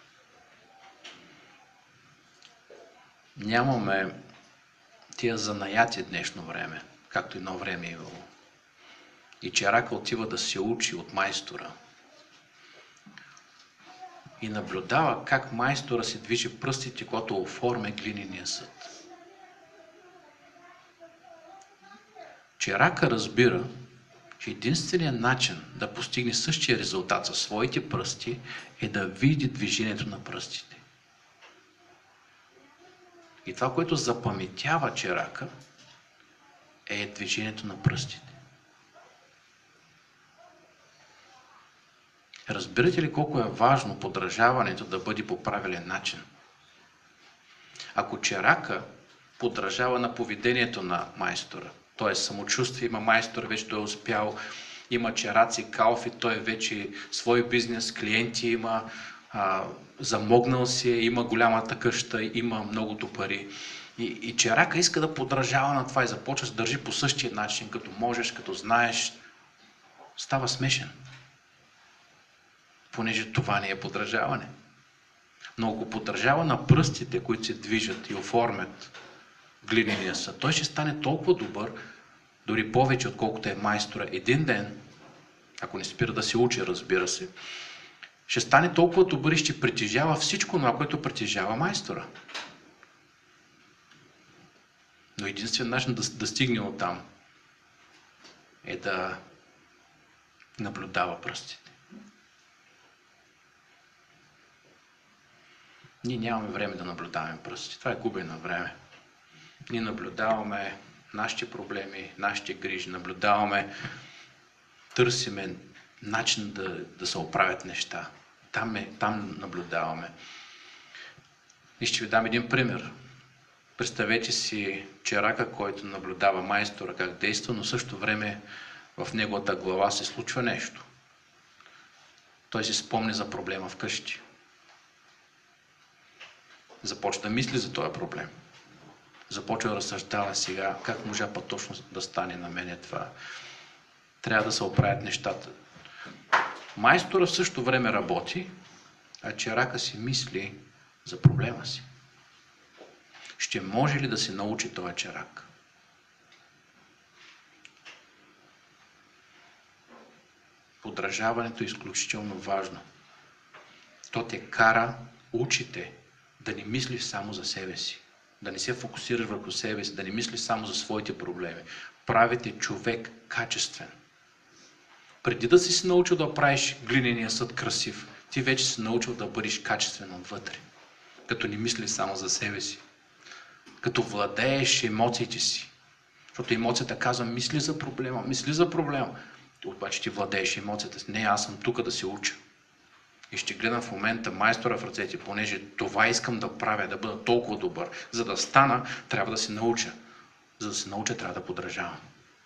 Нямаме тия занаяти днешно време, както едно време е имало. И чарака отива да се учи от майстора и наблюдава как майстора се движи пръстите, когато оформя глинения съд. Чарака разбира, че единственият начин да постигне същия резултат със своите пръсти е да види движението на пръстите. И това, което запаметява чарака, е движението на пръстите. Разбирате ли колко е важно подражаването да бъде по правилен начин? Ако черака подражава на поведението на майстора, т.е. самочувствие има майстор, вече той е успял, има чераци, калфи, той вече свой бизнес, клиенти има, а, замогнал си, има голямата къща, има многото пари. И, и черака иска да подражава на това и започва да се държи по същия начин, като можеш, като знаеш. Става смешен. Понеже това не е подражаване. Но ако подражава на пръстите, които се движат и оформят глинения съд, той ще стане толкова добър, дори повече, отколкото е майстора. Един ден, ако не спира да се учи, разбира се, ще стане толкова добър и ще притежава всичко това, което притежава майстора. Но единствен начин да, да стигне оттам е да наблюдава пръстите. Ние нямаме време да наблюдаваме пръстите. Това е губене на време. Ние наблюдаваме нашите проблеми, нашите грижи, наблюдаваме, търсиме начин да, да се оправят неща. Там, е, там наблюдаваме. И ще ви дам един пример. Представете си черака, който наблюдава майстора как действа, но в същото време в неговата глава се случва нещо. Той си спомни за проблема вкъщи. Започва да мисли за този проблем. Започва да разсъждава сега, как можа път точно да стане на мене това. Трябва да се оправят нещата. Майстора в същото време работи, а черака си мисли за проблема си. Ще може ли да се научи този черак? Подражаването е изключително важно. То те кара, учите да не мислиш само за себе си. Да не се фокусираш върху себе си, да не мислиш само за своите проблеми. Правите човек качествен. Преди да си се научил да правиш глинения съд красив, ти вече си научил да бъдеш качествен отвътре. Като не мислиш само за себе си. Като владееш емоциите си. Защото емоцията казва, мисли за проблема, мисли за проблема. Обаче ти владееш емоцията си. Не, аз съм тук да се уча. И ще гледам в момента майстора в ръцете, понеже това искам да правя, да бъда толкова добър. За да стана, трябва да се науча. За да се науча, трябва да подражавам.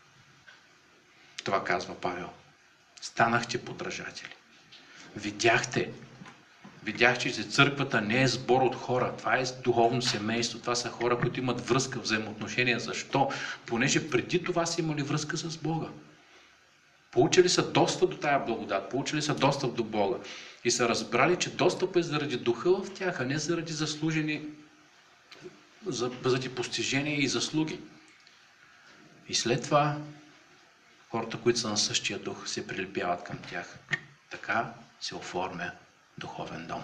Това казва Павел. Станахте подражатели. Видяхте. Видяхте, че църквата не е сбор от хора. Това е духовно семейство. Това са хора, които имат връзка, взаимоотношения. Защо? Понеже преди това са имали връзка с Бога. Получили са достъп до тая благодат, получили са достъп до Бога и са разбрали, че достъп е заради духа в тях, а не заради заслужени, заради постижения и заслуги. И след това хората, които са на същия дух, се прилепяват към тях. Така се оформя духовен дом.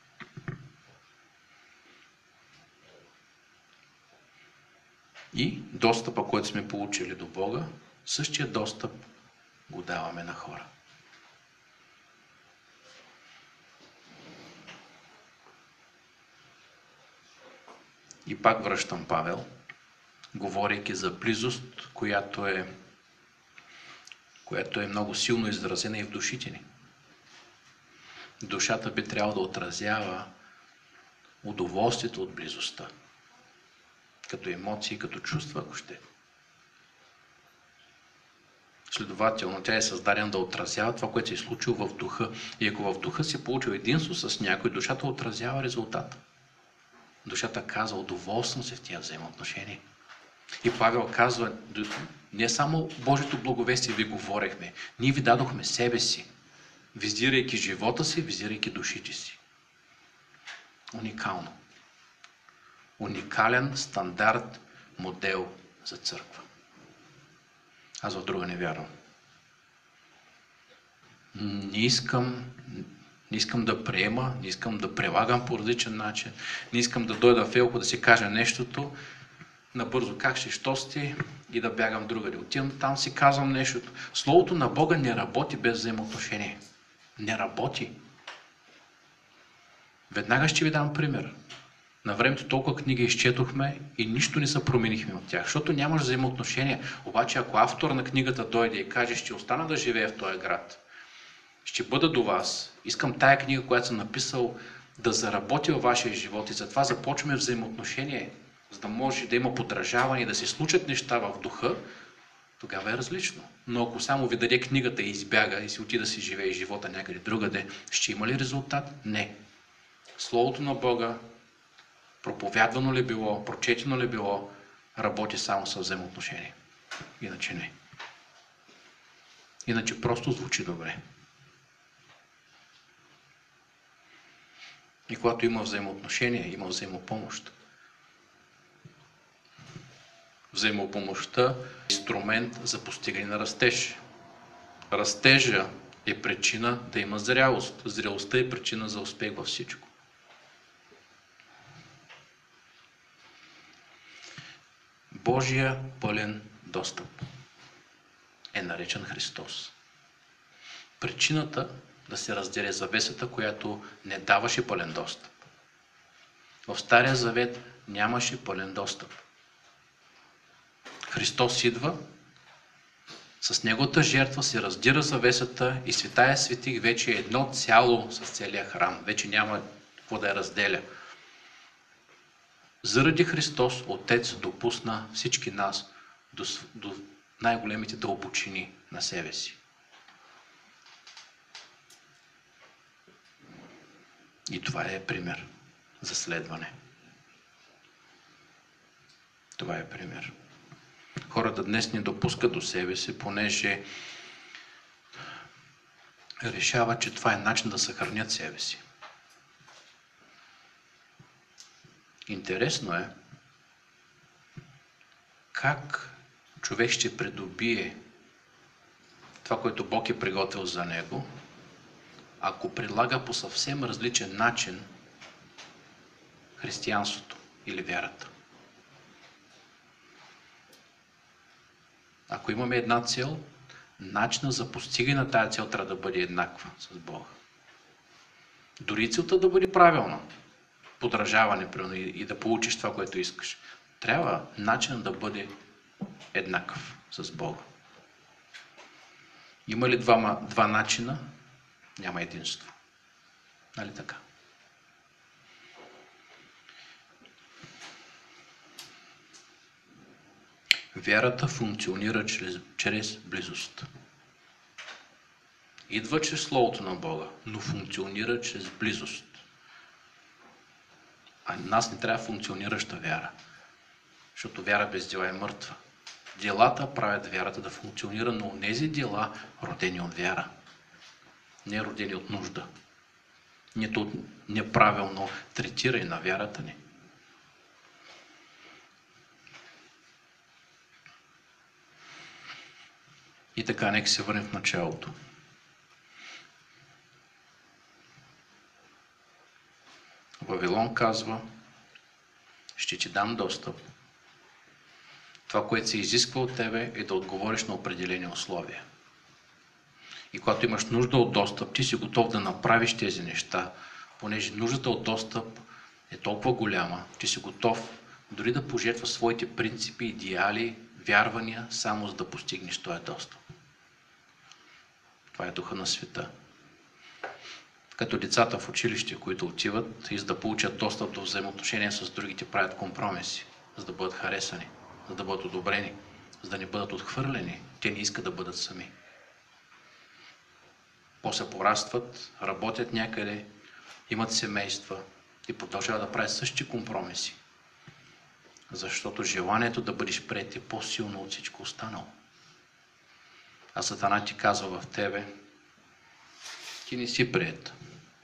И достъпа, който сме получили до Бога, същия достъп го даваме на хора. И пак връщам Павел, говорейки за близост, която е, която е много силно изразена и в душите ни. Душата би трябвало да отразява удоволствието от близостта. Като емоции, като чувства, ако ще. Следователно, тя е създадена да отразява това, което се е случило в духа. И ако в духа си получил единство с някой, душата отразява резултата. Душата казва, удоволствам се в тия взаимоотношения. И Павел казва, не само Божието благовестие ви говорехме, ние ви дадохме себе си, визирайки живота си, визирайки душите си. Уникално. Уникален стандарт, модел за църква. Аз в друга не вярвам. Не искам, не искам да приема, не искам да прилагам по различен начин, не искам да дойда в Елко да си кажа нещото, набързо как ще, що сте и да бягам другаде. Отивам там, си казвам нещото. Словото на Бога не работи без взаимоотношение. Не работи. Веднага ще ви дам пример. На времето толкова книги изчетохме и нищо не се променихме от тях, защото нямаш взаимоотношения. Обаче ако автор на книгата дойде и каже, ще остана да живея в този град, ще бъда до вас, искам тая книга, която съм написал, да заработи във вашия живот и затова започваме взаимоотношение, за да може да има подражаване и да се случат неща в духа, тогава е различно. Но ако само ви даде книгата и избяга и си отида да си живее живота някъде другаде, ще има ли резултат? Не. Словото на Бога, проповядвано ли било, прочетено ли било, работи само с взаимоотношение. Иначе не. Иначе просто звучи добре. И когато има взаимоотношение, има взаимопомощ. Взаимопомощта е инструмент за постигане на растеж. Растежа е причина да има зрялост. Зрялостта е причина за успех във всичко. Божия пълен достъп е наречен Христос. Причината да се разделя завесата, която не даваше пълен достъп. В Стария Завет нямаше пълен достъп. Христос идва, с Неговата жертва се раздира завесата и Светая Светих вече е едно цяло с целия храм. Вече няма какво да я разделя. Заради Христос Отец допусна всички нас до, до най-големите дълбочини на себе си. И това е пример за следване. Това е пример. Хората днес не допускат до себе си, понеже решават, че това е начин да съхранят себе си. Интересно е как човек ще придобие това, което Бог е приготвил за него, ако прилага по съвсем различен начин християнството или вярата. Ако имаме една цел, начинът за постигане на тази цел трябва да бъде еднаква с Бога. Дори целта да бъде правилна, подражаване и да получиш това, което искаш. Трябва начинът да бъде еднакъв с Бога. Има ли два, два начина? Няма единство. Нали така? Вярата функционира чрез, чрез близост. Идва чрез Словото на Бога, но функционира чрез близост. А нас не трябва функционираща вяра, защото вяра без дела е мъртва. Делата правят вярата да функционира, но онези дела родени от вяра, не родени от нужда, нито от неправилно третиране на вярата ни. И така, нека се върнем в началото. Вавилон казва, ще ти дам достъп. Това, което се изисква от тебе, е да отговориш на определени условия. И когато имаш нужда от достъп, ти си готов да направиш тези неща, понеже нуждата от достъп е толкова голяма, че си готов дори да пожертваш своите принципи, идеали, вярвания, само за да постигнеш този достъп. Това е духа на света. Като децата в училище, които отиват и за да получат достъп до взаимоотношения с другите, правят компромиси, за да бъдат харесани, за да бъдат одобрени, за да не бъдат отхвърлени. Те не искат да бъдат сами. После порастват, работят някъде, имат семейства и продължават да правят същи компромиси. Защото желанието да бъдеш приет е по-силно от всичко останало. А Сатана ти казва в тебе, ти не си приет.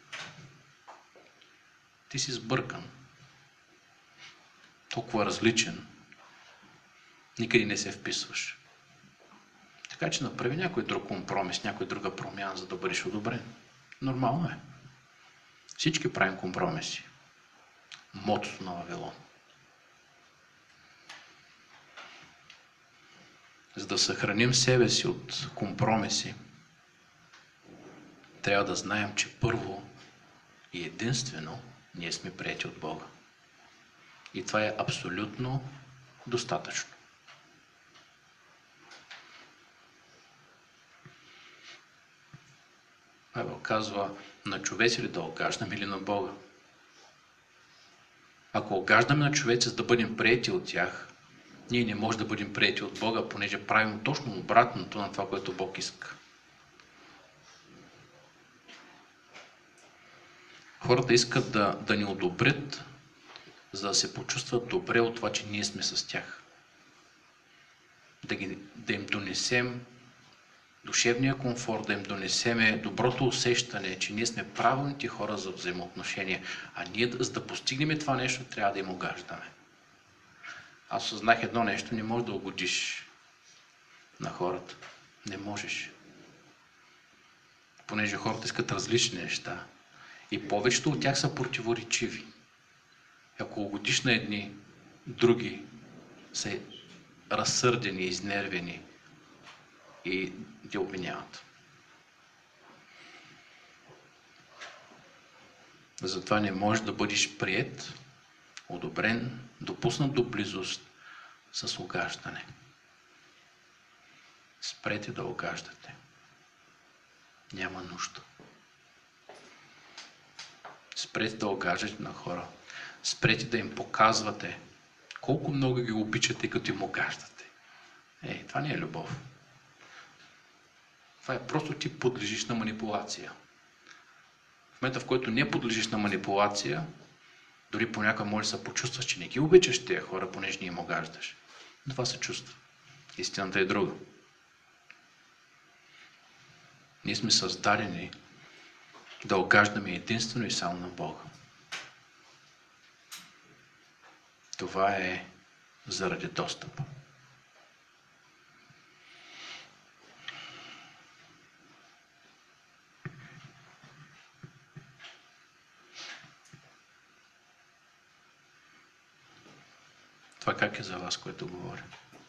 Ти си сбъркан. Толкова различен. Никъде не се вписваш. Така че направи някой друг компромис, някой друга промяна, за да бъдеш одобрен. Нормално е. Всички правим компромиси. Мотото на Вавилон. За да съхраним себе си от компромиси, трябва да знаем, че първо и единствено ние сме приети от Бога. И това е абсолютно достатъчно. Павел казва, на човеци ли да огаждаме или на Бога? Ако огаждаме на човеци, за да бъдем приети от тях, ние не можем да бъдем приети от Бога, понеже правим точно обратното на това, което Бог иска. Хората искат да, да ни одобрят, за да се почувстват добре от това, че ние сме с тях. Да, ги, да им донесем душевния комфорт, да им донесеме доброто усещане, че ние сме правилните хора за взаимоотношения, а ние, за да постигнем това нещо, трябва да им огаждаме. Аз осъзнах едно нещо, не можеш да угодиш на хората. Не можеш. Понеже хората искат различни неща. И повечето от тях са противоречиви. Ако угодиш на едни, други са разсърдени, изнервени и ги обвиняват. Затова не можеш да бъдеш приет, одобрен, допуснат до близост с огаждане. Спрете да огаждате. Няма нужда. Спрете да огаждате на хора. Спрете да им показвате колко много ги обичате, като им огаждате. Е, това не е любов. Това е просто ти подлежиш на манипулация. В момента, в който не подлежиш на манипулация, дори понякога може да се почувстваш, че не ги обичаш тези хора, понеже не им огаждаш. Но това се чувства. Истината е друга. Ние сме създадени да огаждаме единствено и само на Бога. Това е заради достъпа. Това как е за вас, което говоря?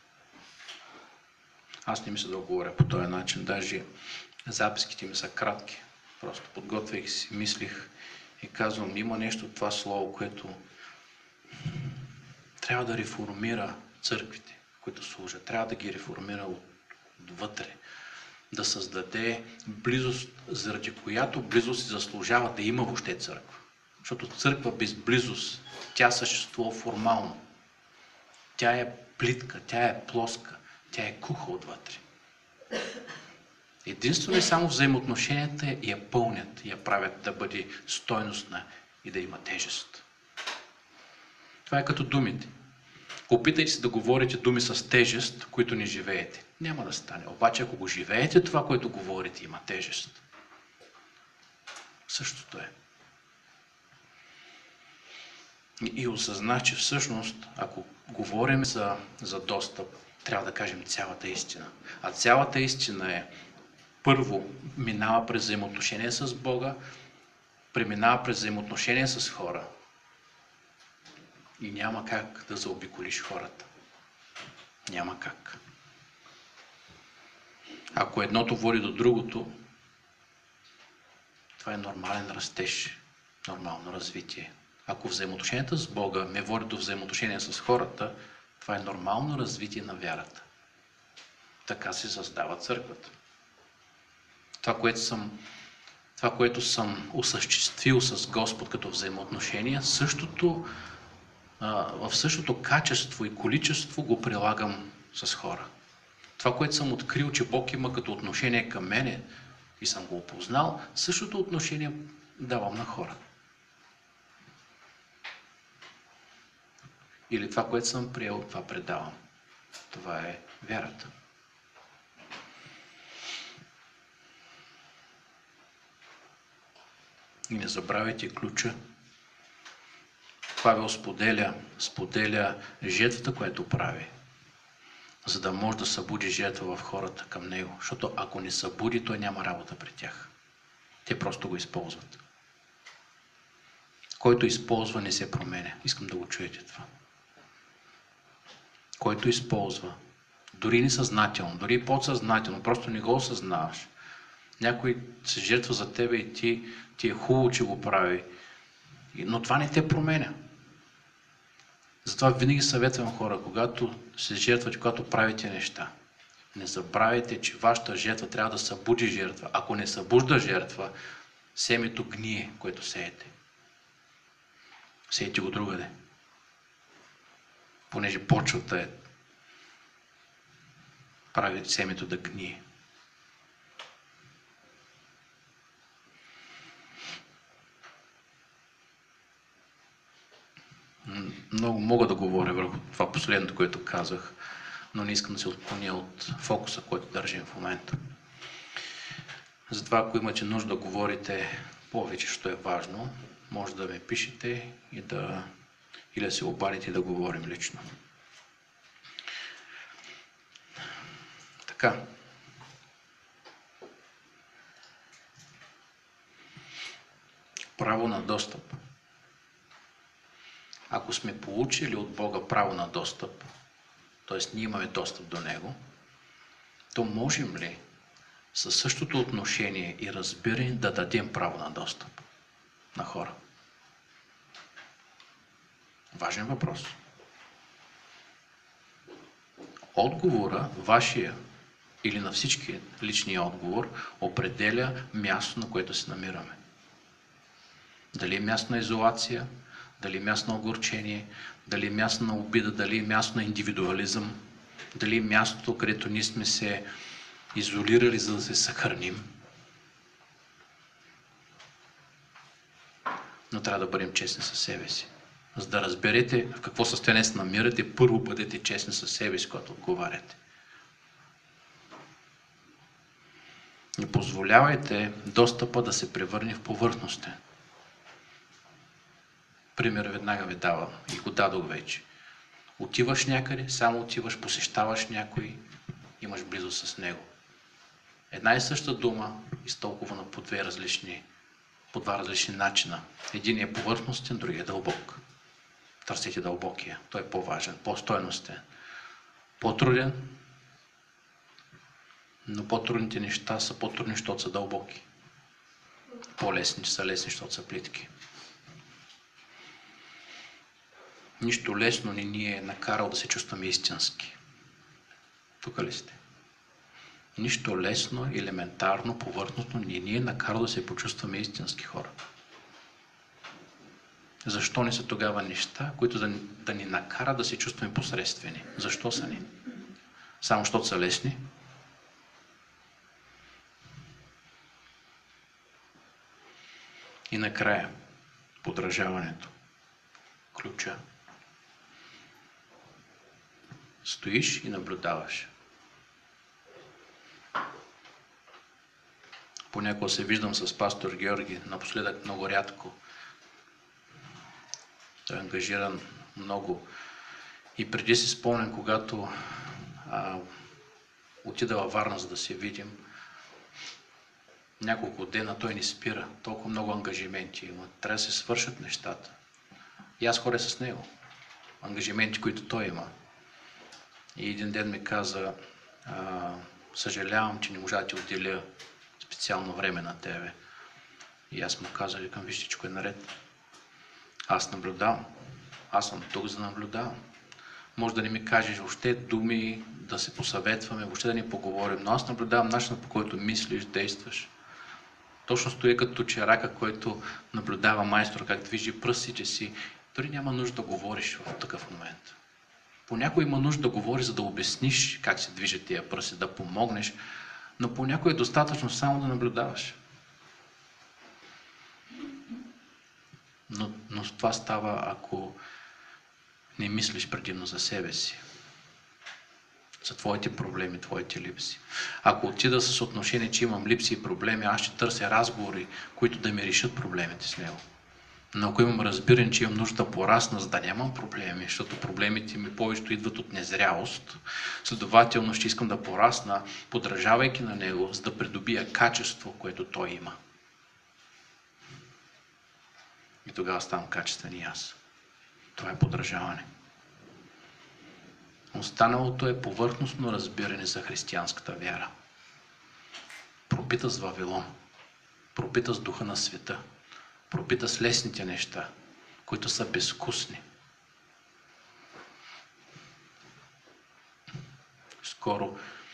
Аз не мисля да говоря по този начин, даже записките ми са кратки. Просто подготвях си, мислих и казвам, има нещо от това слово, което трябва да реформира църквите, които служат. Трябва да ги реформира отвътре. Да създаде близост, заради която близост се заслужава да има въобще църква. Защото църква без близост, тя съществува формално. Тя е плитка, тя е плоска, тя е куха отвътре. Единствено и само взаимоотношенията я пълнят, я правят да бъде стойностна и да има тежест. Това е като думите. Опитайте се да говорите думи с тежест, които не живеете. Няма да стане. Обаче, ако го живеете, това, което говорите, има тежест. Същото е. И осъзнах, че всъщност, ако говорим за, за достъп, трябва да кажем цялата истина. А цялата истина е, първо, минава през взаимоотношения с Бога, преминава през взаимоотношения с хора. И няма как да заобиколиш хората. Няма как. Ако едното води до другото, това е нормален растеж, нормално развитие. Ако взаимоотношенията с Бога ме води до взаимоотношения с хората, това е нормално развитие на вярата. Така се създава църквата. Това, което съм, това, което съм осъществил с Господ като взаимоотношения, същото, в същото качество и количество го прилагам с хора. Това, което съм открил, че Бог има като отношение към мене и съм го опознал, същото отношение давам на хора. Или това, което съм приел, това предавам. Това е вярата. И не забравяйте ключа. Павел споделя, споделя жертвата, която прави, за да може да събуди жертва в хората към него. Защото ако не събуди, той няма работа при тях. Те просто го използват. Който използва, не се променя. Искам да го чуете това. Който използва, дори несъзнателно, дори подсъзнателно, просто не го осъзнаваш. Някой се жертва за тебе и ти, ти е хубаво, че го прави, но това не те променя. Затова винаги съветвам хора, когато се жертвате, когато правите неща, не забравяйте, че вашата жертва трябва да събуди жертва. Ако не събужда жертва, семето гние, което сеете. Сейте го другаде. Понеже почвата е прави семето да гние. Много мога да говоря върху това последното, което казах, но не искам да се отклоня от фокуса, който държим в момента. Затова, ако имате нужда да говорите повече, що е важно, може да ме пишете и да, или да се обадите и да говорим лично. Така. Право на достъп. Ако сме получили от Бога право на достъп, т.е. ние имаме достъп до Него, то можем ли със същото отношение и разбиране да дадем право на достъп на хора? Важен въпрос. Отговора, вашия или на всички личния отговор, определя място, на което се намираме. Дали е място на изолация, дали е място на огорчение, дали е място на обида, дали е място на индивидуализъм, дали е мястото, където ние сме се изолирали, за да се съхраним. Но трябва да бъдем честни със себе си. За да разберете в какво състояние се намирате, първо бъдете честни със себе си, когато отговаряте. Не позволявайте достъпа да се превърне в повърхностен. Пример веднага ви давам и го дадох вече. Отиваш някъде, само отиваш, посещаваш някой, имаш близо с него. Една и съща дума, изтълкувана по две различни, по два различни начина. Един е повърхностен, другия е дълбок. Търсете дълбокия. Той е по-важен, по-стойностен, по-труден, но по-трудните неща са по-трудни, защото са дълбоки. По-лесни са лесни, защото са плитки. Нищо лесно не ни е накарал да се чувстваме истински. Тук ли сте? Нищо лесно, елементарно, повърхностно не ни е накарал да се почувстваме истински хора. Защо не са тогава неща, които да, да ни накарат да се чувстваме посредствени? Защо са ни? Само защото са лесни? И накрая, подражаването. Ключа. Стоиш и наблюдаваш. Понякога се виждам с пастор Георги, напоследък много рядко. Той е ангажиран много. И преди си спомням, когато а, отида във Варна, за да се видим, няколко дена той ни спира. Толкова много ангажименти има. Трябва да се свършат нещата. И аз ходя с него. Ангажименти, които той има. И един ден ми каза, а, съжалявам, че не можа да ти отделя специално време на тебе. И аз му казах, викам, виж, всичко е наред. Аз наблюдавам. Аз съм тук, за да наблюдавам. Може да не ми кажеш въобще думи, да се посъветваме, въобще да ни поговорим, но аз наблюдавам начинът, по който мислиш, действаш. Точно стоя като чарака, който наблюдава майстор, как движи пръстите си. Дори няма нужда да говориш в такъв момент. Понякога има нужда да говориш, за да обясниш как се движат тия пръсти, да помогнеш, но понякога е достатъчно само да наблюдаваш. Но, но това става, ако не мислиш предимно за себе си, за твоите проблеми, твоите липси. Ако отида с отношение, че имам липси и проблеми, аз ще търся разговори, които да ми решат проблемите с него. Но ако имам разбиране, че имам нужда да порасна, за да нямам проблеми, защото проблемите ми повечето идват от незрялост, следователно ще искам да порасна, подражавайки на него, за да придобия качество, което той има. И тогава ставам качествен и аз. Това е подражаване. Останалото е повърхностно разбиране за християнската вяра. Пропита с Вавилон, пропита с духа на света, пропита с лесните неща, които са безвкусни. скоро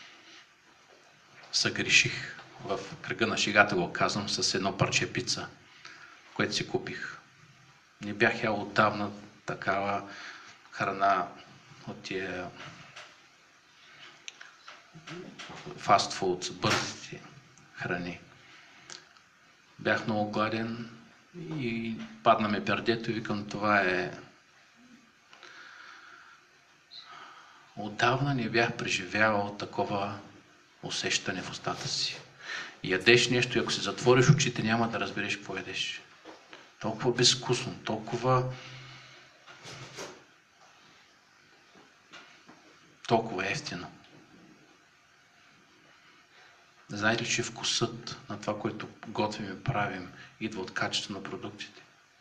съгреших, в кръга на шегата го казвам, с едно парче пица, което си купих. Не бях ял отдавна такава храна от тия фастфуд, бързите храни. Бях много гладен и падна ме пердето и викам, това е... Отдавна не бях преживявал такова усещане в устата си. Ядеш нещо и ако си затвориш очите, няма да разбереш какво ядеш. Толкова безвкусно, толкова... толкова евтино. Знаете ли, че вкусът на това, което готвим и правим, идва от качество на продуктите?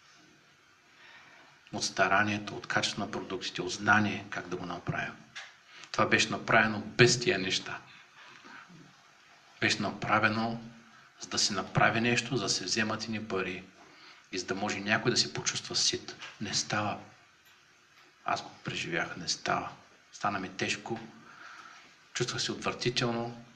От старанието, от качество на продуктите, от знание как да го направим. Това беше направено без тия неща. Беше направено, за да се направи нещо, за да се вземат ни пари и за да може някой да се почувства сит. Не става. Аз го преживях, не става. Стана ми тежко, чувствах се отвратително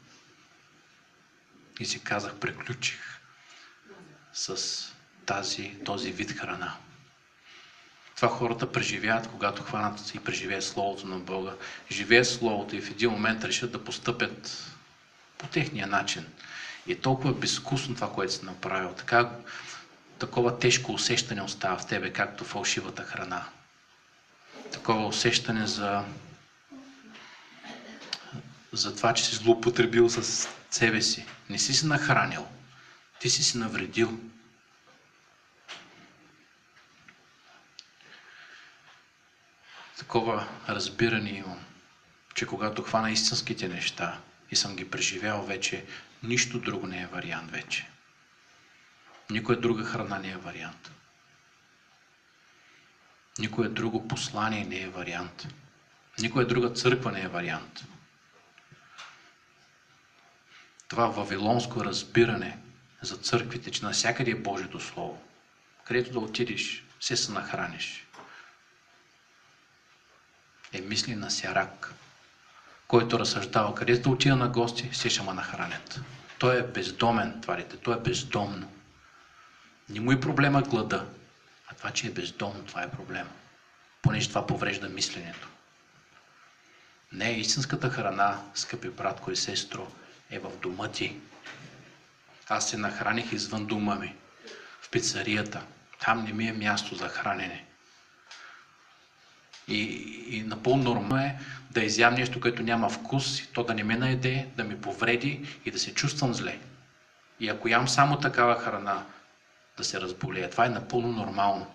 и си казах, приключих с тази, този вид храна. Това хората преживяват, когато хванат и преживеят Словото на Бога. Живеят Словото и в един момент решат да постъпят по техния начин. И е толкова безвкусно това, което си направил. Така, такова тежко усещане остава в тебе, както фалшивата храна. Такова усещане за, за това, че си злоупотребил с себе си. Не си се нахранил. Ти си се навредил. Такова разбиране имам, че когато хвана истинските неща и съм ги преживял вече, нищо друго не е вариант вече. Никоя друга храна не е вариант. Никое друго послание не е вариант. Никоя друга църква не е вариант. Това вавилонско разбиране за църквите, че навсякъде е Божието Слово, където да отидеш, все се нахраниш, е мисли на Сярак, който разсъждава, където отида на гости, все ще ме нахранят. Той е бездомен, тварите, той е бездомно. Не му е проблема глада, а това, че е бездомно, това е проблема. Понеже това поврежда мисленето. Не, истинската храна, скъпи братко и сестро, е в дома ти. Аз се нахраних извън дома ми, в пицарията. Там не ми е място за хранене. И, и напълно нормално е да изям нещо, което няма вкус, то да не ме наеде, да ми повреди и да се чувствам зле. И ако ям само такава храна, да се разболея. Това е напълно нормално.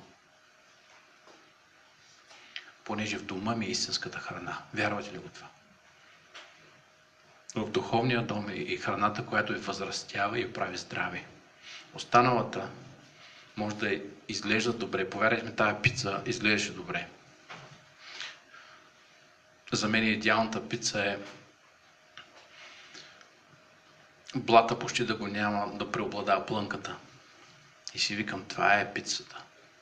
Понеже в дома ми е истинската храна. Вярвате ли го това? В духовния дом е и храната, която ви възрастява и прави здрави. Останалата може да изглежда добре. Повярвайте ми, тази пица изглеждаше добре. За мен идеалната пица е блата почти да го няма, да преобладава плънката. И си викам, това е пицата.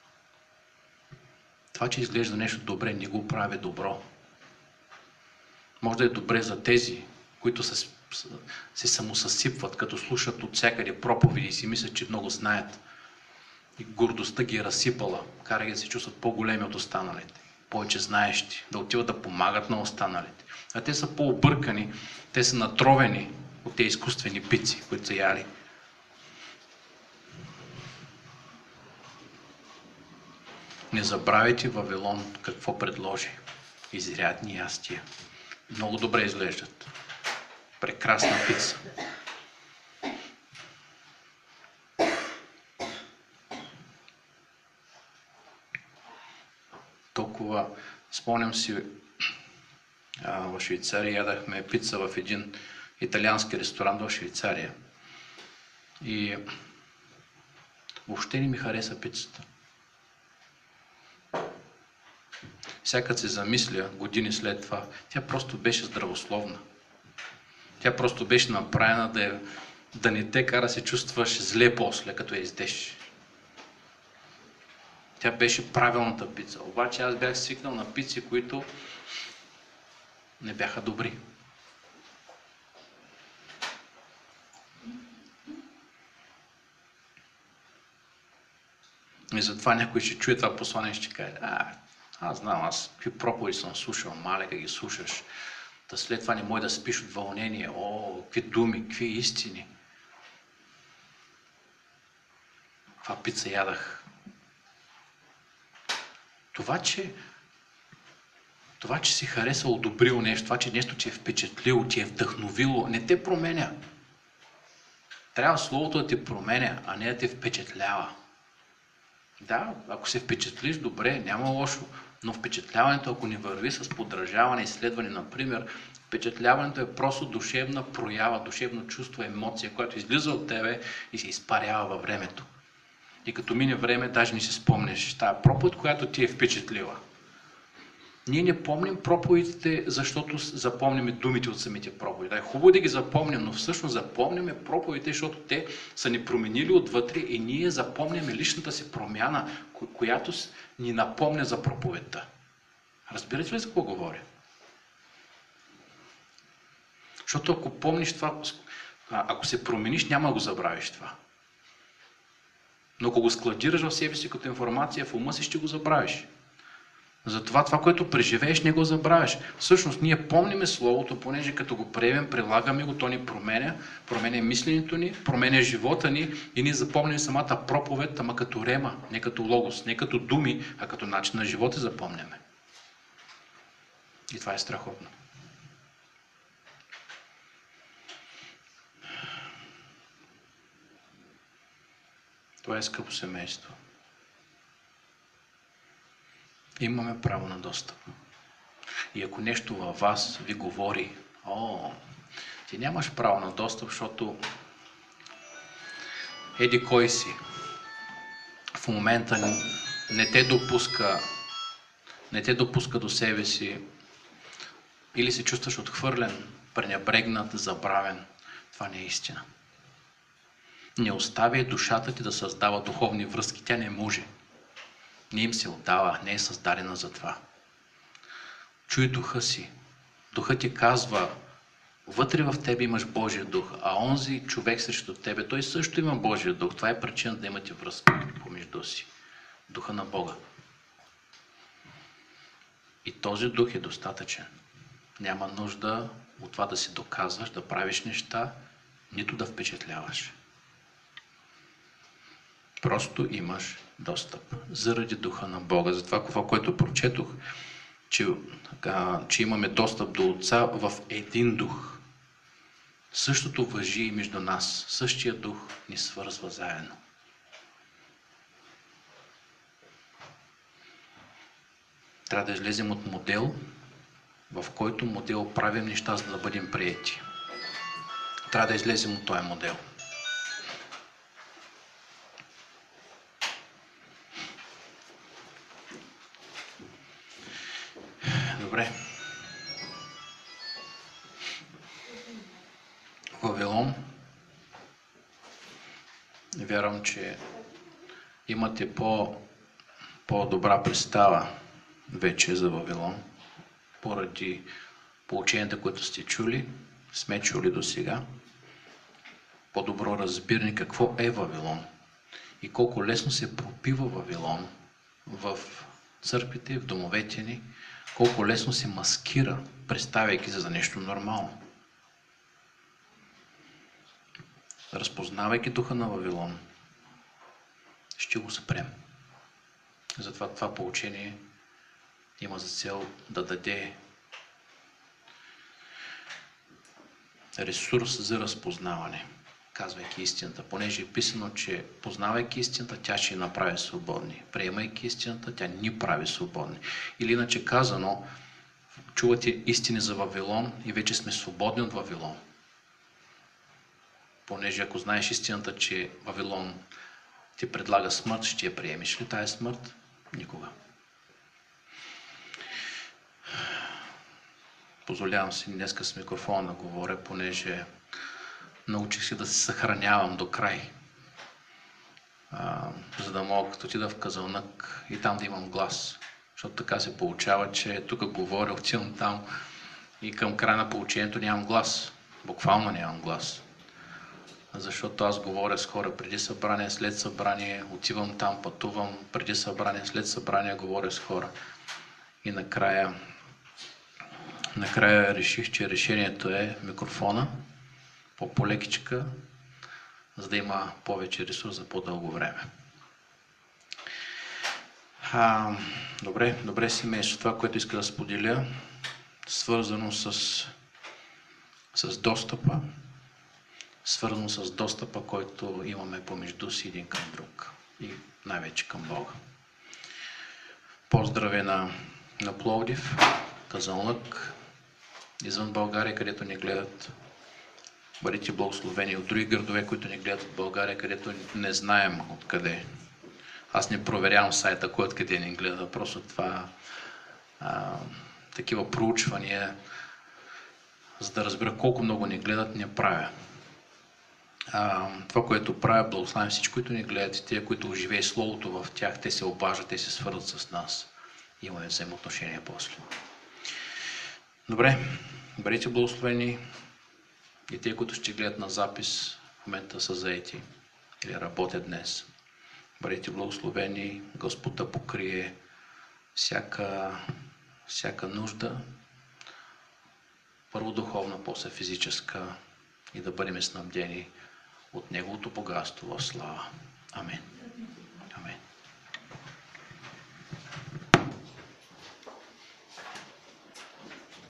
Това, че изглежда нещо добре, не го прави добро. Може да е добре за тези, които се, се самосъсипват, като слушат от всякъде проповеди и си мислят, че много знаят. И гордостта ги е разсипала, кара ги да се чувстват по-големи от останалите, повече знаещи, да отиват да помагат на останалите. А те са по-объркани, те са натровени от тези изкуствени пици, които са яли. Не забравяйте Вавилон какво предложи. Изрядни ястия. Много добре изглеждат. Прекрасна пица. Толкова, спомням си, в Швейцария ядахме пица в един италиански ресторант в Швейцария. И въобще не ми хареса пицата. Всякът се замисля години след това, тя просто беше здравословна. Тя просто беше направена да, е, да не те кара се чувстваш зле после, като я издеш. Тя беше правилната пица. Обаче аз бях свикнал на пици, които не бяха добри. И затова някой ще чуе това послание и ще каже, а, аз знам, аз какви проповеди съм слушал, малека ги слушаш. Да след това не може да спиш от вълнение. О, какви думи, какви истини. Каква пица ядах. Това, че това, че си харесал, одобрил нещо, това, че нещо ти е впечатлило, ти е вдъхновило, не те променя. Трябва Словото да те променя, а не да те впечатлява. Да, ако се впечатлиш, добре, няма лошо, но впечатляването, ако не върви с подражаване, изследване, например, впечатляването е просто душевна проява, душевно чувство, емоция, която излиза от тебе и се изпарява във времето. И като мине време, даже не си спомнеш тая проповед, която ти е впечатлила. Ние не помним проповедите, защото запомняме думите от самите проповеди. Да, е хубаво да ги запомним, но всъщност запомняме проповедите, защото те са ни променили отвътре и ние запомняме личната си промяна, която ни напомня за проповедта. Разбирате ли за какво говоря? Защото ако помниш това, ако се промениш, няма да го забравиш това. Но ако го складираш в себе си като информация, в ума си ще го забравиш. Затова това, което преживееш, не го забравяш. Всъщност, ние помниме Словото, понеже като го приемем, прилагаме го, то ни променя, променя мисленето ни, променя живота ни и ние запомняме самата проповед, ама като рема, не като логос, не като думи, а като начин на живота запомняме. И това е страхотно. Това е скъпо семейство. Имаме право на достъп. И ако нещо във вас ви говори, о, ти нямаш право на достъп, защото еди кой си в момента не те допуска, не те допуска до себе си, или се чувстваш отхвърлен, пренебрегнат, забравен, това не е истина. Не оставяй душата ти да създава духовни връзки, тя не може. Не им се отдава, не е създадена за това. Чуй духа си. Духът ти казва, вътре в тебе имаш Божия дух, а онзи човек срещу тебе, той също има Божия дух. Това е причина да имате връзка помежду си. Духа на Бога. И този дух е достатъчен. Няма нужда от това да си доказваш, да правиш неща, нито да впечатляваш. Просто имаш достъп заради духа на Бога. Затова това, което прочетох, че, а, че имаме достъп до Отца в един дух. Същото важи и между нас. Същия дух ни свързва заедно. Трябва да излезем от модел, в който модел правим неща, за да бъдем приети. Трябва да излезем от този модел. Добре. Вавилон. Вярвам, че имате по, по-добра представа вече за Вавилон, поради поученията, които сте чули, сме чули до сега. По-добро разбиране какво е Вавилон и колко лесно се пропива Вавилон в църквите, в домовете ни, колко лесно се маскира, представяйки се за нещо нормално. Разпознавайки духа на Вавилон, ще го спрем. Затова това поучение има за цел да даде ресурс за разпознаване, казвайки истината, понеже е писано, че познавайки истината, тя ще ни направи свободни. Приемайки истината, тя ни прави свободни. Или иначе казано, чувате истини за Вавилон и вече сме свободни от Вавилон. Понеже ако знаеш истината, че Вавилон ти предлага смърт, ще я приемеш ли тая смърт? Никога. Позволявам си днеска с микрофона да говоря, понеже научих си да се съхранявам до край, а, за да мога като отида в Казанлък и там да имам глас. Защото така се получава, че тук говоря, отивам там и към края на поучението нямам глас. Буквално нямам глас. защото аз говоря с хора преди събрание, след събрание, отивам там, пътувам преди събрание, след събрание, говоря с хора. И накрая, накрая реших, че решението е микрофона, по-полекичка, за да има повече ресурс за по-дълго време. А, добре, добре семейство. Това, което иска да споделя, свързано с, с достъпа, свързано с достъпа, който имаме помежду си един към друг и най-вече към Бога. Поздрави на, на Пловдив, Казанлък, извън България, където ни гледат. Бъдете благословени от други градове, които ни гледат от България, където не знаем откъде. Аз не проверявам сайта, кой откъде ни гледа. Просто това а, такива проучвания, за да разбера колко много ни гледат, не правя. А, това, което правя, благославям всички, които ни гледат и тия, които оживее Словото в тях, те се обаждат, те се свързват с нас. Имаме взаимоотношения после. Добре, бъдете благословени и те, които ще гледат на запис, в момента са заети или работят днес. Бъдете благословени, Господ да покрие всяка, всяка нужда, първо духовна, после физическа, и да бъдем снабдени от Неговото богатство в слава. Амин.